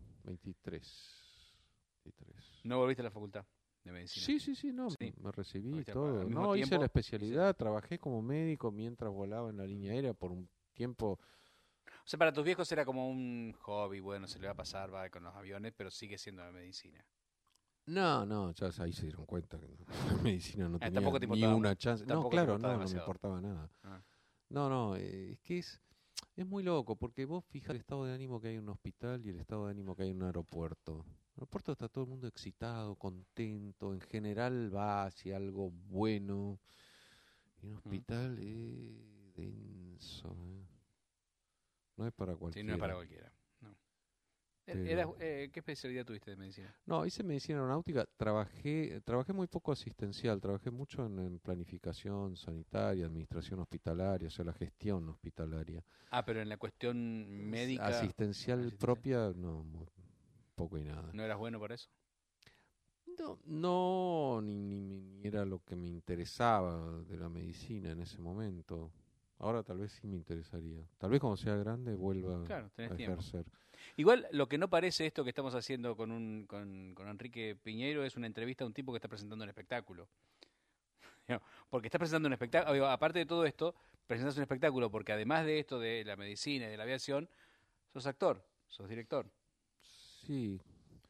¿No volviste a la facultad de medicina? Sí, no, Sí. me recibí ¿Volviste todo. al mismo No, hice tiempo? la especialidad, trabajé como médico mientras volaba en la línea aérea por un tiempo. O sea, para tus viejos era como un hobby, bueno, se le va a pasar, va con los aviones, pero sigue siendo la medicina. No, ya ahí se dieron cuenta que la medicina no tenía tampoco te ni importaba una chance. No, tampoco te claro, importaba no me demasiado. importaba nada. Ah. No, es que es muy loco, porque vos fijas el estado de ánimo que hay en un hospital y el estado de ánimo que hay en un aeropuerto. En el aeropuerto está todo el mundo excitado, contento, en general va hacia algo bueno. Y un hospital es denso, no es para Sí, cualquiera. no es para cualquiera. No. Pero- ¿Qué especialidad tuviste de medicina? No, hice medicina aeronáutica, trabajé muy poco asistencial, trabajé mucho en planificación sanitaria, administración hospitalaria, o sea, la gestión hospitalaria. Ah, pero en la cuestión médica. Asistencial propia, no, poco y nada. ¿No eras bueno para eso? No, ni era lo que me interesaba de la medicina en ese momento. Ahora tal vez sí me interesaría. Tal vez cuando sea grande vuelva Claro, tenés a tiempo. ejercer. Igual lo que no parece esto que estamos haciendo con Enrique Piñeiro es una entrevista a un tipo que está presentando un espectáculo. Porque está presentando un espectáculo, aparte de todo esto, presentas un espectáculo porque además de esto de la medicina y de la aviación, sos actor, sos director. Sí.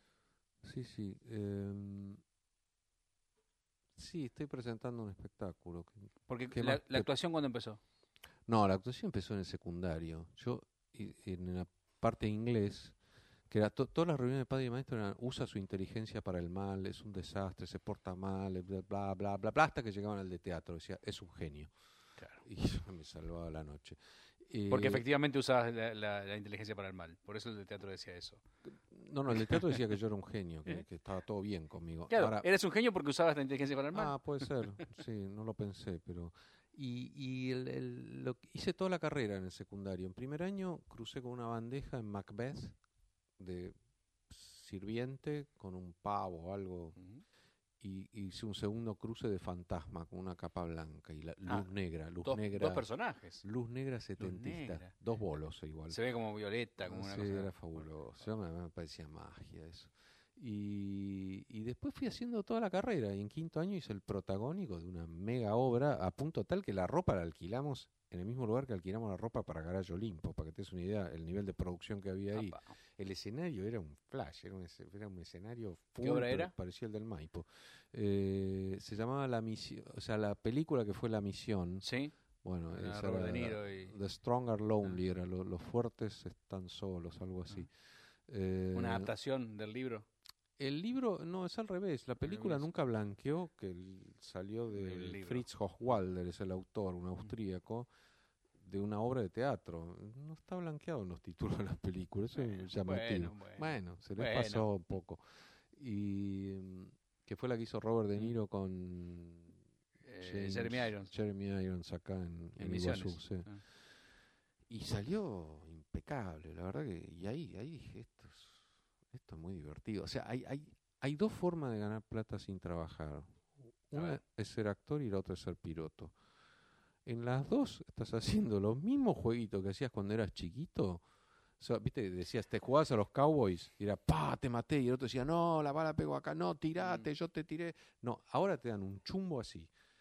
Sí, estoy presentando un espectáculo. Porque ¿Qué la más? actuación, ¿cuándo empezó? No, la actuación empezó en el secundario. Yo, en la parte de inglés, que era todas las reuniones de padre y maestro eran, usa su inteligencia para el mal, es un desastre, se porta mal, bla, bla, bla, bla, bla, hasta que llegaban al de teatro. Decía, es un genio. Claro. Y yo me salvaba la noche. Porque efectivamente usabas la inteligencia para el mal. Por eso el de teatro decía eso. No, el de teatro decía que yo era un genio, que estaba todo bien conmigo. Claro, Ahora, eres un genio porque usabas la inteligencia para el mal. puede ser, sí, no lo pensé, pero... hice toda la carrera en el secundario. En primer año crucé con una bandeja en Macbeth de sirviente con un pavo o algo. Ujú. Y hice un segundo cruce de fantasma con una capa blanca y luz negra. Dos personajes. Luz negra setentista. negra. 2 bolos igual. Se ve como violeta, como una Sí, cosa. era fabuloso. Me parecía magia eso. Y después fui haciendo toda la carrera y en quinto año hice el protagónico de una mega obra a punto tal que la ropa la alquilamos en el mismo lugar que alquilamos la ropa para Garage Olimpo, para que te des una idea el nivel de producción que había ahí. Apa. El escenario era un flash, era un escenario full, ¿Qué obra pero era? parecía el del Maipo. Se llamaba La Misión, o sea, la película que fue La Misión. ¿Sí? Bueno, Era esa Robert era De Niro y- The Strong Are Lonely, era los fuertes están solos, algo así. Una adaptación del libro. El libro, no, es al revés. La película revés. nunca blanqueó, que salió Del de libro. Fritz Hochwalder, es el autor, un austríaco, de una obra de teatro. No está blanqueado en los títulos de las películas, eso es llamativo. Bueno, se les pasó un poco. Y que fue la que hizo Robert De Niro con Jeremy Irons. Jeremy Irons acá en Misiones. Iguazú, sí. Ah. Y salió impecable, la verdad que... Y ahí dije, esto es muy divertido. O sea, hay dos formas de ganar plata sin trabajar. Una ver. es ser actor y la otra es ser piloto. En las dos estás haciendo los mismos jueguitos que hacías cuando eras chiquito. O sea, viste, decías, te jugabas a los Cowboys y era, te maté. Y el otro decía, no, la bala pegó acá, no, tirate, yo te tiré. No, ahora te dan un chumbo así.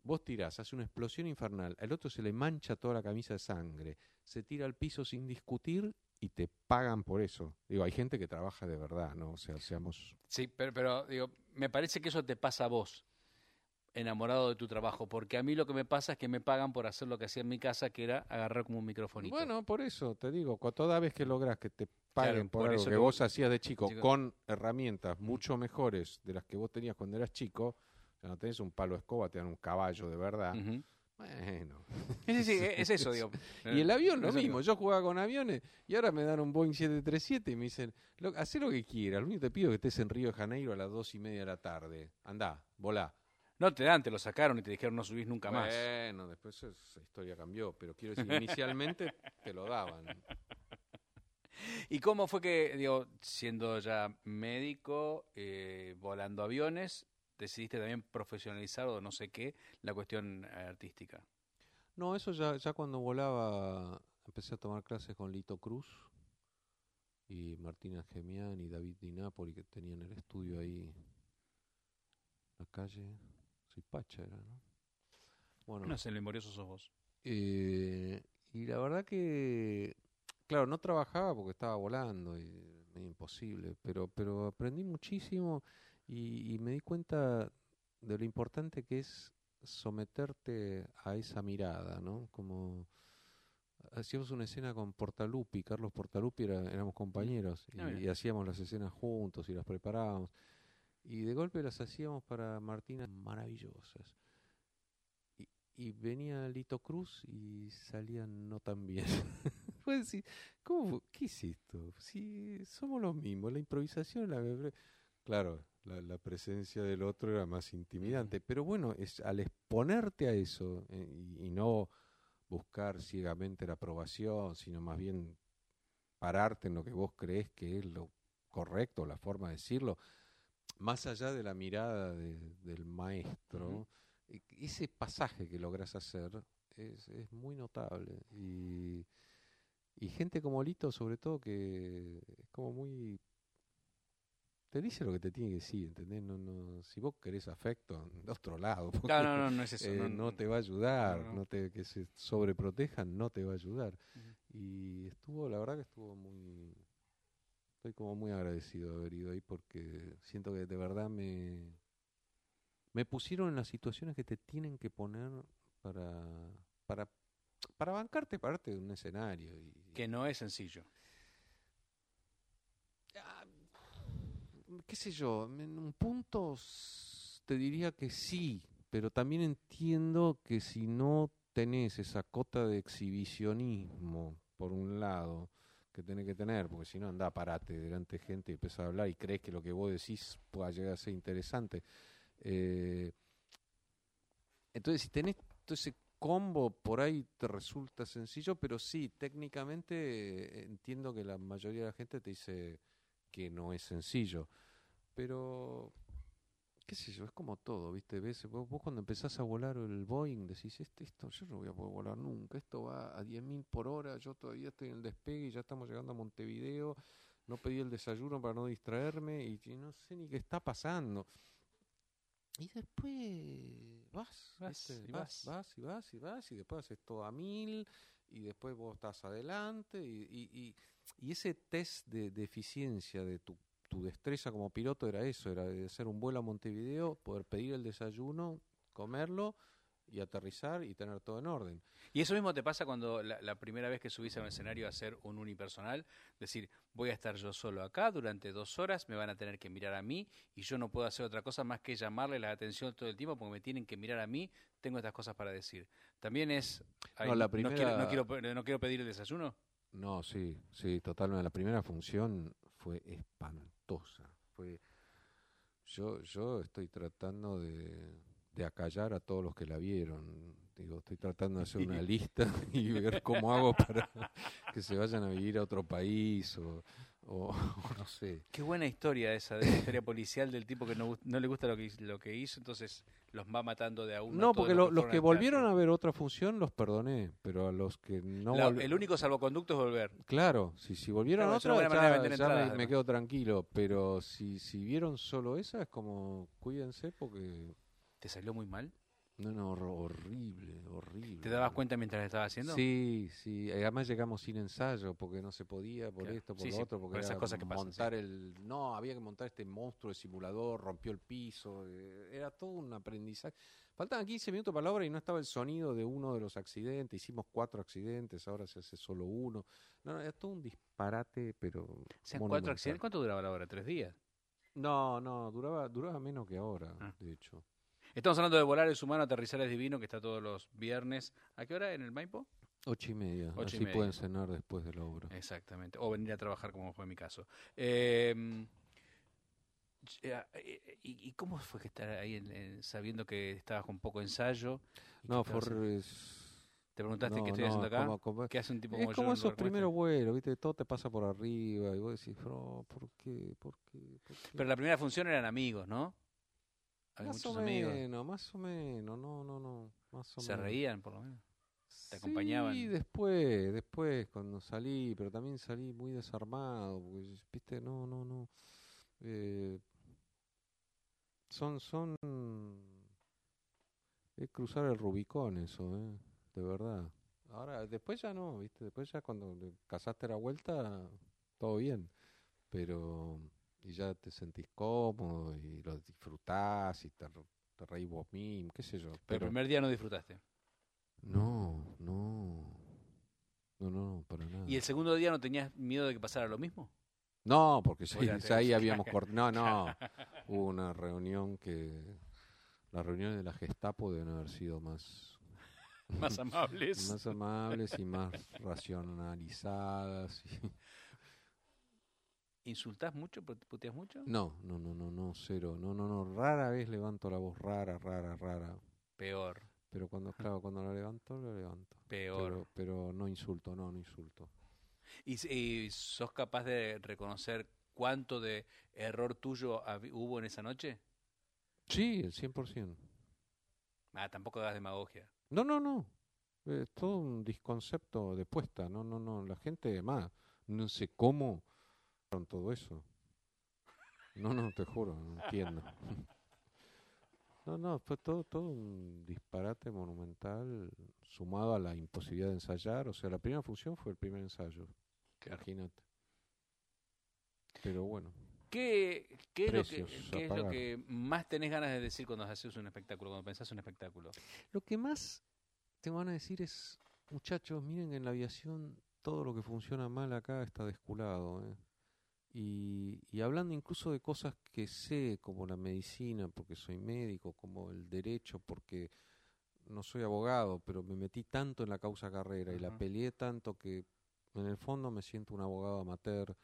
vos tirás, hace una explosión infernal, al otro se le mancha toda la camisa de sangre, se tira al piso sin discutir y te pagan por eso. Digo, hay gente que trabaja de verdad, ¿no? O sea, seamos... Sí, pero digo, me parece que eso te pasa a vos, enamorado de tu trabajo, porque a mí lo que me pasa es que me pagan por hacer lo que hacía en mi casa, que era agarrar como un microfonito. Bueno, por eso te digo, toda vez que lográs que te paguen Claro, por por algo eso que que vos hacías de chico, chico. con herramientas mucho mejores de las que vos tenías cuando eras chico, o sea, no tenés un palo de escoba, te dan un caballo de verdad. Ujú. Bueno. Sí, es eso, digo. Y el avión lo Eso mismo, digo. yo jugaba con aviones y ahora me dan un Boeing 737 y me dicen, hacé lo que quieras, lo único que te pido es que estés en Río de Janeiro a las 2:30 de la tarde, andá, volá. No te dan, te lo sacaron y te dijeron no subís nunca más. Bueno, después esa historia cambió, pero quiero decir, inicialmente te lo daban. ¿Y cómo fue que, digo, siendo ya médico, volando aviones, decidiste también profesionalizar o no sé qué, la cuestión artística? No, eso ya cuando volaba empecé a tomar clases con Lito Cruz y Martina Gemián y David Di Napoli, que tenían el estudio ahí en la calle Pacha era, ¿no? Bueno, No sé, el memorioso sos vos. y la verdad que, claro, no trabajaba porque estaba volando y medio imposible, pero aprendí muchísimo y me di cuenta de lo importante que es someterte a esa mirada, ¿no? Como hacíamos una escena con Portaluppi, Carlos Portaluppi, éramos compañeros y hacíamos las escenas juntos y las preparábamos. Y de golpe las hacíamos para Martina maravillosas. Y venía Lito Cruz y salían no tan bien. Puedes decir, ¿qué es esto? Si somos los mismos, la improvisación, claro, la presencia del otro era más intimidante. Pero bueno, al exponerte a eso y no buscar ciegamente la aprobación, sino más bien pararte en lo que vos creés que es lo correcto, la forma de decirlo, más allá de la mirada del maestro, ese pasaje que logras hacer es muy notable. Y gente como Lito, sobre todo, que es como muy... Te dice lo que te tiene que decir, ¿entendés? No, si vos querés afecto, de otro lado. Claro, no es eso. No te va a ayudar, no. Que se sobreprotejan, no te va a ayudar. Y la verdad que estuvo muy... Estoy como muy agradecido de haber ido ahí porque siento que de verdad me pusieron en las situaciones que te tienen que poner para bancarte parte de un escenario. Que no es sencillo. Qué sé yo, en un punto te diría que sí, pero también entiendo que si no tenés esa cota de exhibicionismo, por un lado, que tenés que tener, porque si no, andá, parate delante de gente y empezás a hablar y crees que lo que vos decís pueda llegar a ser interesante. Entonces, si tenés todo ese combo, por ahí te resulta sencillo, pero sí, técnicamente entiendo que la mayoría de la gente te dice que no es sencillo. Pero, qué sé yo, es como todo, ¿viste? Vos cuando empezás a volar el Boeing decís, esto yo no voy a poder volar nunca, esto va a 10.000 por hora, yo todavía estoy en el despegue y ya estamos llegando a Montevideo, no pedí el desayuno para no distraerme y no sé ni qué está pasando. Y después vas y después haces todo a 1000 y después vos estás adelante y ese test de eficiencia de tu destreza como piloto era eso, era de hacer un vuelo a Montevideo, poder pedir el desayuno, comerlo y aterrizar y tener todo en orden. Y eso mismo te pasa cuando la primera vez que subís a un escenario a hacer un unipersonal, decir, voy a estar yo solo acá durante 2 horas, me van a tener que mirar a mí y yo no puedo hacer otra cosa más que llamarle la atención todo el tiempo porque me tienen que mirar a mí, tengo estas cosas para decir. También es... La primera... no quiero pedir el desayuno. No, sí, totalmente. La primera función fue espantosa. Yo estoy tratando de acallar a todos los que la vieron. Digo, estoy tratando de hacer una lista y ver cómo hago para que se vayan a vivir a otro país o no sé. Qué buena historia esa, de la historia policial del tipo que no le gusta lo que hizo, entonces los va matando de a uno. No, porque los que volvieron a ver otra función los perdoné, pero a los que no... El único salvoconducto es volver. Claro, si volvieron a otra, ya me quedo tranquilo, pero si vieron solo esa, es como, cuídense porque... ¿Te salió muy mal? No, horrible, horrible. ¿Te dabas cuenta mientras lo estabas haciendo? Sí, sí. Además llegamos sin ensayo porque no se podía, por Claro. esto, por Sí, lo sí, otro, porque por esas era cosas que pasan, montar No, había que montar este monstruo de simulador, rompió el piso, era todo un aprendizaje. Faltaban 15 minutos para la obra y no estaba el sonido de uno de los accidentes. Hicimos 4 accidentes, ahora se hace solo uno. No, era todo un disparate, pero O sea, 4 monumental. accidentes. ¿Cuánto duraba la obra? ¿3 días? No, duraba menos que ahora, Ah. de hecho. Estamos hablando de Volar es humano, aterrizar es divino, que está todos los viernes. ¿A qué hora? ¿En el Maipo? 8:30, 8:30. así pueden cenar después de la obra. Exactamente. O venir a trabajar, como fue mi caso. ¿Y cómo fue que estar ahí sabiendo que estabas con poco ensayo? Y No, que fue... estabas ¿Te preguntaste no, qué estoy haciendo acá? como- ¿Qué hace un tipo Es como yo? como en un esos lugar como primeros este? vuelos, ¿viste? Todo te pasa por arriba y vos decís, "Bro, ¿por qué? ¿Por qué? ¿Por qué?". Pero la primera función eran amigos, ¿no? Había Más muchos o amigos. menos, más o menos, no, más o Se menos. reían, por lo menos. Sí, acompañaban. después, cuando salí, pero también salí muy desarmado, porque, viste, no. Eh, son... Es cruzar el Rubicón eso, de verdad. Ahora, después ya no, viste, después ya cuando le casaste la vuelta, todo bien, pero y ya te sentís cómodo y lo disfrutás y te reís vos mismo, qué sé yo. Pero el Pero primer día no disfrutaste. no, para nada. ¿Y el segundo día no tenías miedo de que pasara lo mismo? No, porque Pues ya ya ahí habíamos cortado. No. Hubo una reunión las reuniones de la Gestapo deben haber sido más Más amables. más amables y más racionalizadas. ¿Insultás mucho? ¿Puteas mucho? No, cero. No, rara vez levanto la voz, rara. Peor, Pero cuando la levanto, la levanto. peor. Pero no insulto. ¿Y sos capaz de reconocer cuánto de error tuyo hubo en esa noche? Sí, el 100%. Tampoco hagas demagogia. No. Es todo un disconcepto de puesta. No. La gente, más, no sé cómo con todo eso. No, te juro, no entiendo. No, fue todo un disparate monumental sumado a la imposibilidad de ensayar. O sea, la primera función fue el primer ensayo. Claro. Imagínate. Pero bueno. ¿Qué es Precios qué a es lo pagar. que más tenés ganas de decir cuando haces un espectáculo, cuando pensás un espectáculo? Lo que más te van a decir es, muchachos, miren que en la aviación todo lo que funciona mal acá está desculado, ¿eh? Y hablando incluso de cosas que sé, como la medicina, porque soy médico, como el derecho, porque no soy abogado, pero me metí tanto en la causa carrera y la Ajá. peleé tanto que en el fondo me siento un abogado amateur.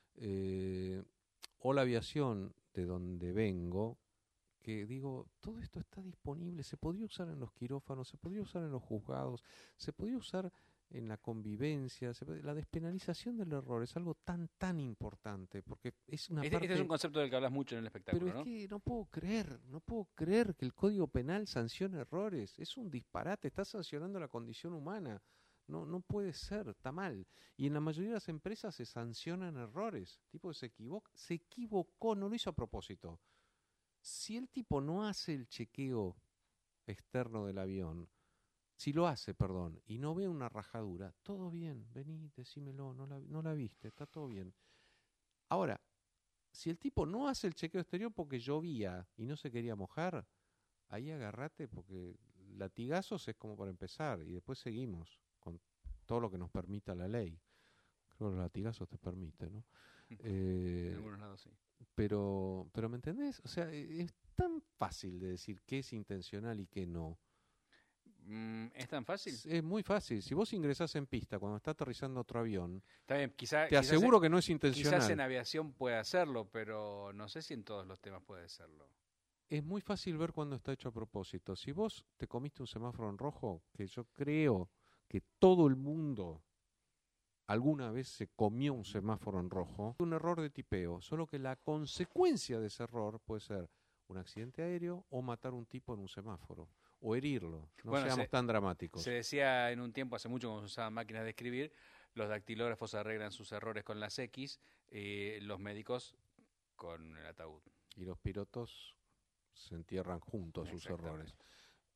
O la aviación, de donde vengo, que digo, todo esto está disponible, se podía usar en los quirófanos, se podía usar en los juzgados, se podía usar en la convivencia, la despenalización del error es algo tan importante, porque es una parte... Este es un concepto del que hablas mucho en el espectáculo, Pero es ¿no? que no puedo creer que el Código Penal sancione errores, es un disparate, está sancionando la condición humana. No puede ser, está mal. Y en la mayoría de las empresas se sancionan errores. El tipo se equivocó, no lo hizo a propósito. Si el tipo no hace el chequeo externo del avión, si lo hace, perdón, y no ve una rajadura, todo bien, vení, decímelo, no la viste, está todo bien. Ahora, si el tipo no hace el chequeo exterior porque llovía y no se quería mojar, ahí agarrate porque latigazos es como para empezar y después seguimos con todo lo que nos permita la ley. Creo que los latigazos te permiten, ¿no? En algunos lados sí. Pero ¿me entendés? O sea, es tan fácil de decir qué es intencional y qué no. ¿Es tan fácil? Es muy fácil. Si vos ingresás en pista cuando está aterrizando otro avión, Está bien, te aseguro que no es quizás intencional. en aviación puede hacerlo, pero no sé si en todos los temas puede hacerlo. Es muy fácil ver cuando está hecho a propósito. Si vos te comiste un semáforo en rojo, que yo creo que todo el mundo alguna vez se comió un semáforo en rojo, es un error de tipeo, solo que la consecuencia de ese error puede ser un accidente aéreo o matar a un tipo en un semáforo, o herirlo. No Bueno, seamos tan dramáticos. Se decía en un tiempo, hace mucho, cuando se usaban máquinas de escribir, los dactilógrafos arreglan sus errores con las X, los médicos con el ataúd. Y los pilotos se entierran juntos sus errores.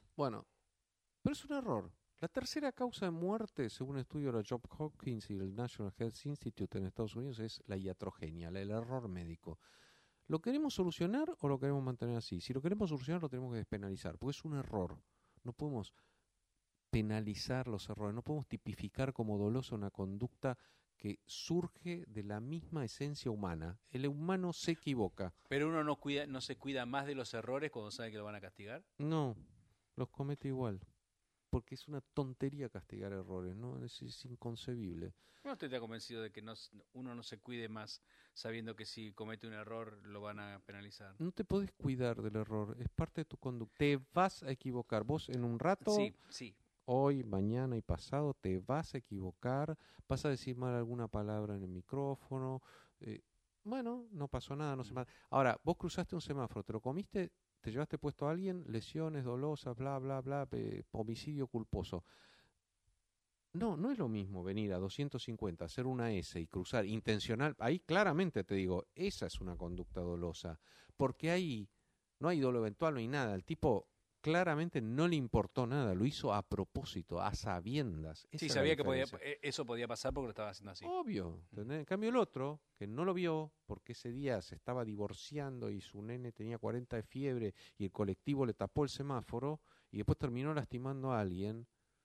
Bueno, pero es un error. La tercera causa de muerte, según un estudio de la Johns Hopkins y el National Health Institute en Estados Unidos, es la iatrogenia, el error médico. ¿Lo queremos solucionar o lo queremos mantener así? Si lo queremos solucionar, lo tenemos que despenalizar, porque es un error. No podemos penalizar los errores, no podemos tipificar como dolosa una conducta que surge de la misma esencia humana. El humano se equivoca. Pero uno no se cuida más de los errores cuando sabe que lo van a castigar. No, los comete igual. Porque es una tontería castigar errores, ¿no? Es inconcebible. ¿No estoy tan convencido de que uno no se cuide más sabiendo que si comete un error lo van a penalizar? No te podés cuidar del error, es parte de tu conducta. Te vas a equivocar. Vos en un rato, Sí. hoy, mañana y pasado, te vas a equivocar, vas a decir mal alguna palabra en el micrófono. Bueno, no pasó nada, no se mal. Ahora, vos cruzaste un semáforo, te lo comiste, te llevaste puesto a alguien, lesiones dolosas, bla, bla, bla, homicidio culposo. No es lo mismo venir a 250, hacer una S y cruzar intencional. Ahí claramente te digo, esa es una conducta dolosa. Porque ahí no hay dolo eventual, no hay nada. El tipo claramente no le importó nada, lo hizo a propósito, a sabiendas. Esa Sí, es la sabía que diferencia. eso podía pasar porque lo estaba haciendo así. Obvio, ¿entendés? En cambio el otro, que no lo vio porque ese día se estaba divorciando y su nene tenía 40 de fiebre y el colectivo le tapó el semáforo y después terminó lastimando a alguien,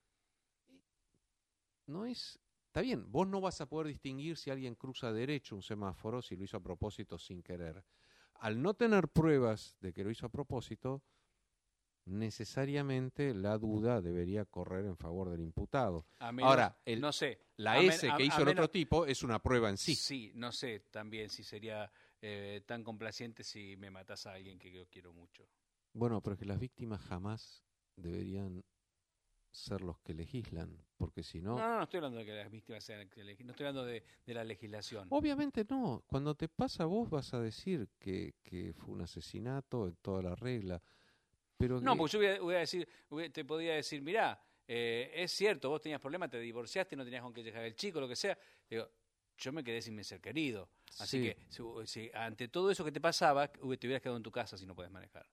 no es... Está bien, vos no vas a poder distinguir si alguien cruza derecho un semáforo, si lo hizo a propósito sin querer. Al no tener pruebas de que lo hizo a propósito, necesariamente la duda debería correr en favor del imputado. Ahora, no sé, la S que hizo el otro tipo es una prueba en sí. Sí, no sé también si sería tan complaciente si me matas a alguien que yo quiero mucho. Bueno, pero es que las víctimas jamás deberían ser los que legislan, porque si no... No estoy hablando de que las víctimas sean no estoy hablando de la legislación. Obviamente no, cuando te pasa a vos vas a decir que fue un asesinato en toda la regla, pero... No, porque yo voy a decir, te podría decir, mirá, es cierto, vos tenías problemas, te divorciaste, no tenías con qué dejar el chico, lo que sea. Digo, yo me quedé sin mi ser querido. Así Sí. que si ante todo eso que te pasaba, te hubieras quedado en tu casa si no puedes manejar.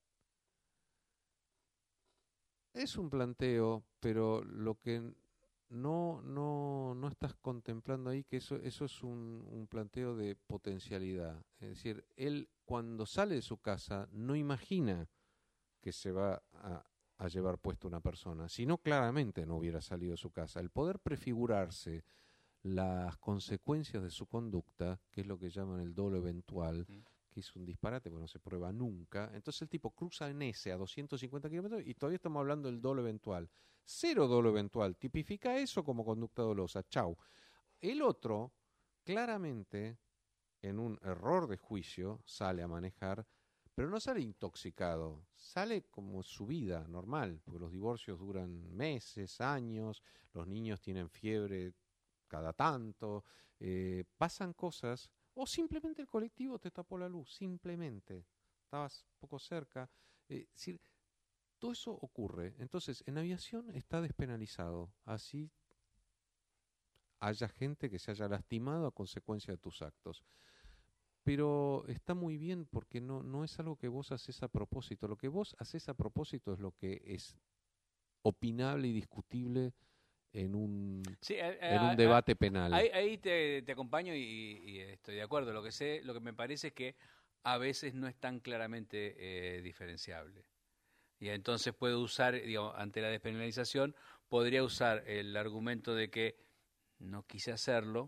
Es un planteo, pero lo que no estás contemplando ahí, que eso es un planteo de potencialidad. Es decir, él cuando sale de su casa no imagina que se va a llevar puesto una persona, sino claramente no hubiera salido de su casa. El poder prefigurarse las consecuencias de su conducta, que es lo que llaman el dolo eventual, que es un disparate, porque no se prueba nunca. Entonces el tipo cruza en S a 250 kilómetros y todavía estamos hablando del dolo eventual. Cero dolo eventual. Tipifica eso como conducta dolosa. Chau. El otro, claramente, en un error de juicio, sale a manejar, pero no sale intoxicado. Sale como su vida normal, porque los divorcios duran meses, años, los niños tienen fiebre cada tanto, pasan cosas... O simplemente el colectivo te tapó la luz, simplemente. Estabas poco cerca. Decir, todo eso ocurre. Entonces, en aviación está despenalizado. Así haya gente que se haya lastimado a consecuencia de tus actos. Pero está muy bien porque no es algo que vos haces a propósito. Lo que vos haces a propósito es lo que es opinable y discutible en un debate penal. Ahí te acompaño y estoy de acuerdo. Lo que me parece es que a veces no es tan claramente diferenciable. Y entonces puedo usar, digamos, ante la despenalización, podría usar el argumento de que no quise hacerlo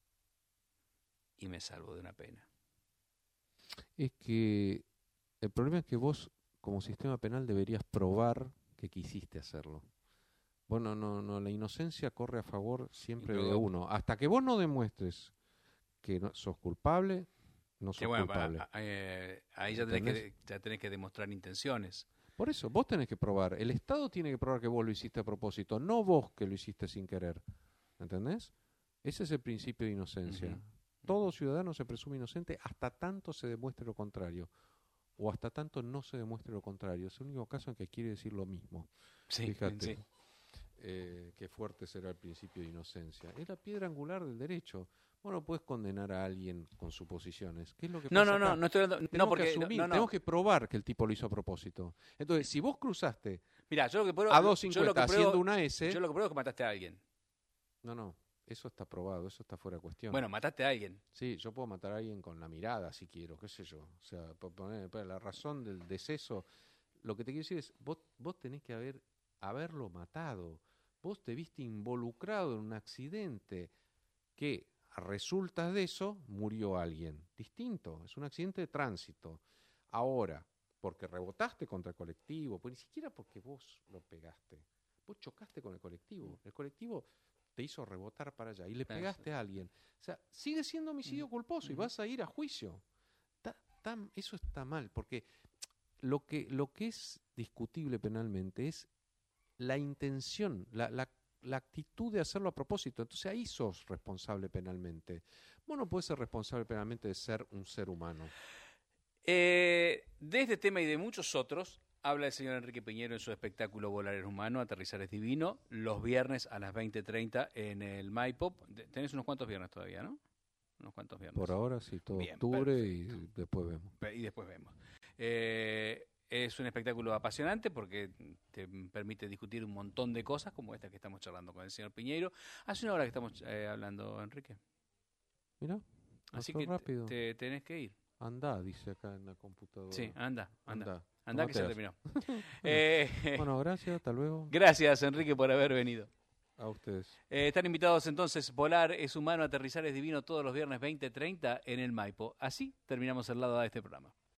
y me salvo de una pena. Es que el problema es que vos, como sistema penal, deberías probar que quisiste hacerlo. Bueno, no, la inocencia corre a favor siempre de uno. Hasta que vos no demuestres que no, sos culpable, no sos culpable. Ahí ya tenés que demostrar intenciones. Por eso, vos tenés que probar. El Estado tiene que probar que vos lo hiciste a propósito, no vos que lo hiciste sin querer. ¿Entendés? Ese es el principio de inocencia. Uh-huh. Todo ciudadano se presume inocente hasta tanto se demuestre lo contrario. O hasta tanto no se demuestre lo contrario. Es el único caso en que quiere decir lo mismo. Sí, fíjate. Sí. Qué fuerte será el principio de inocencia. Es la piedra angular del derecho. Vos no puedes condenar a alguien con suposiciones. ¿Qué es lo que No, pasa no, acá? no, no estoy hablando. Tenemos No, porque. que asumir, No, no. tenemos que probar que el tipo lo hizo a propósito. Entonces, si vos cruzaste Mirá, yo lo que pruebo. a yo lo 250 que haciendo pruebo- una S, Yo lo que pruebo es que mataste a alguien. no, eso está probado, eso está fuera de cuestión. Bueno, mataste a alguien. Sí, yo puedo matar a alguien con la mirada si quiero, qué sé yo. O sea, por la razón del deceso. Lo que te quiero decir es, vos tenés que haberlo matado. Vos te viste involucrado en un accidente que a resultas de eso murió alguien. Distinto, es un accidente de tránsito. Ahora, porque rebotaste contra el colectivo, pues ni siquiera porque vos lo pegaste. Vos chocaste con el colectivo. El colectivo te hizo rebotar para allá y le pegaste a alguien. O sea, sigue siendo homicidio culposo y vas a ir a juicio. Eso está mal, porque lo que es discutible penalmente es la intención, la actitud de hacerlo a propósito. Entonces ahí sos responsable penalmente. Vos no podés ser responsable penalmente de ser un ser humano. De este tema y de muchos otros habla el señor Enrique Piñero en su espectáculo Volar es humano, Aterrizar es divino, los viernes a las 20:30 en el Maipop. Tenés unos cuantos viernes todavía, ¿no? Unos cuantos viernes. Por ahora sí, todo Bien, octubre perfecto. y después vemos. Y después vemos. Es un espectáculo apasionante porque te permite discutir un montón de cosas como esta que estamos charlando con el señor Piñeiro. Hace una hora que estamos hablando, Enrique. Mirá, Así pasó que rápido. te tenés que ir. Andá, dice acá en la computadora. Sí, anda Andá. que se Tomateas. terminó. Bueno, gracias, hasta luego. Gracias, Enrique, por haber venido. A ustedes. Están invitados entonces, Volar es humano, Aterrizar es divino, todos los viernes 20:30 en el Maipo. Así terminamos el lado A de este programa.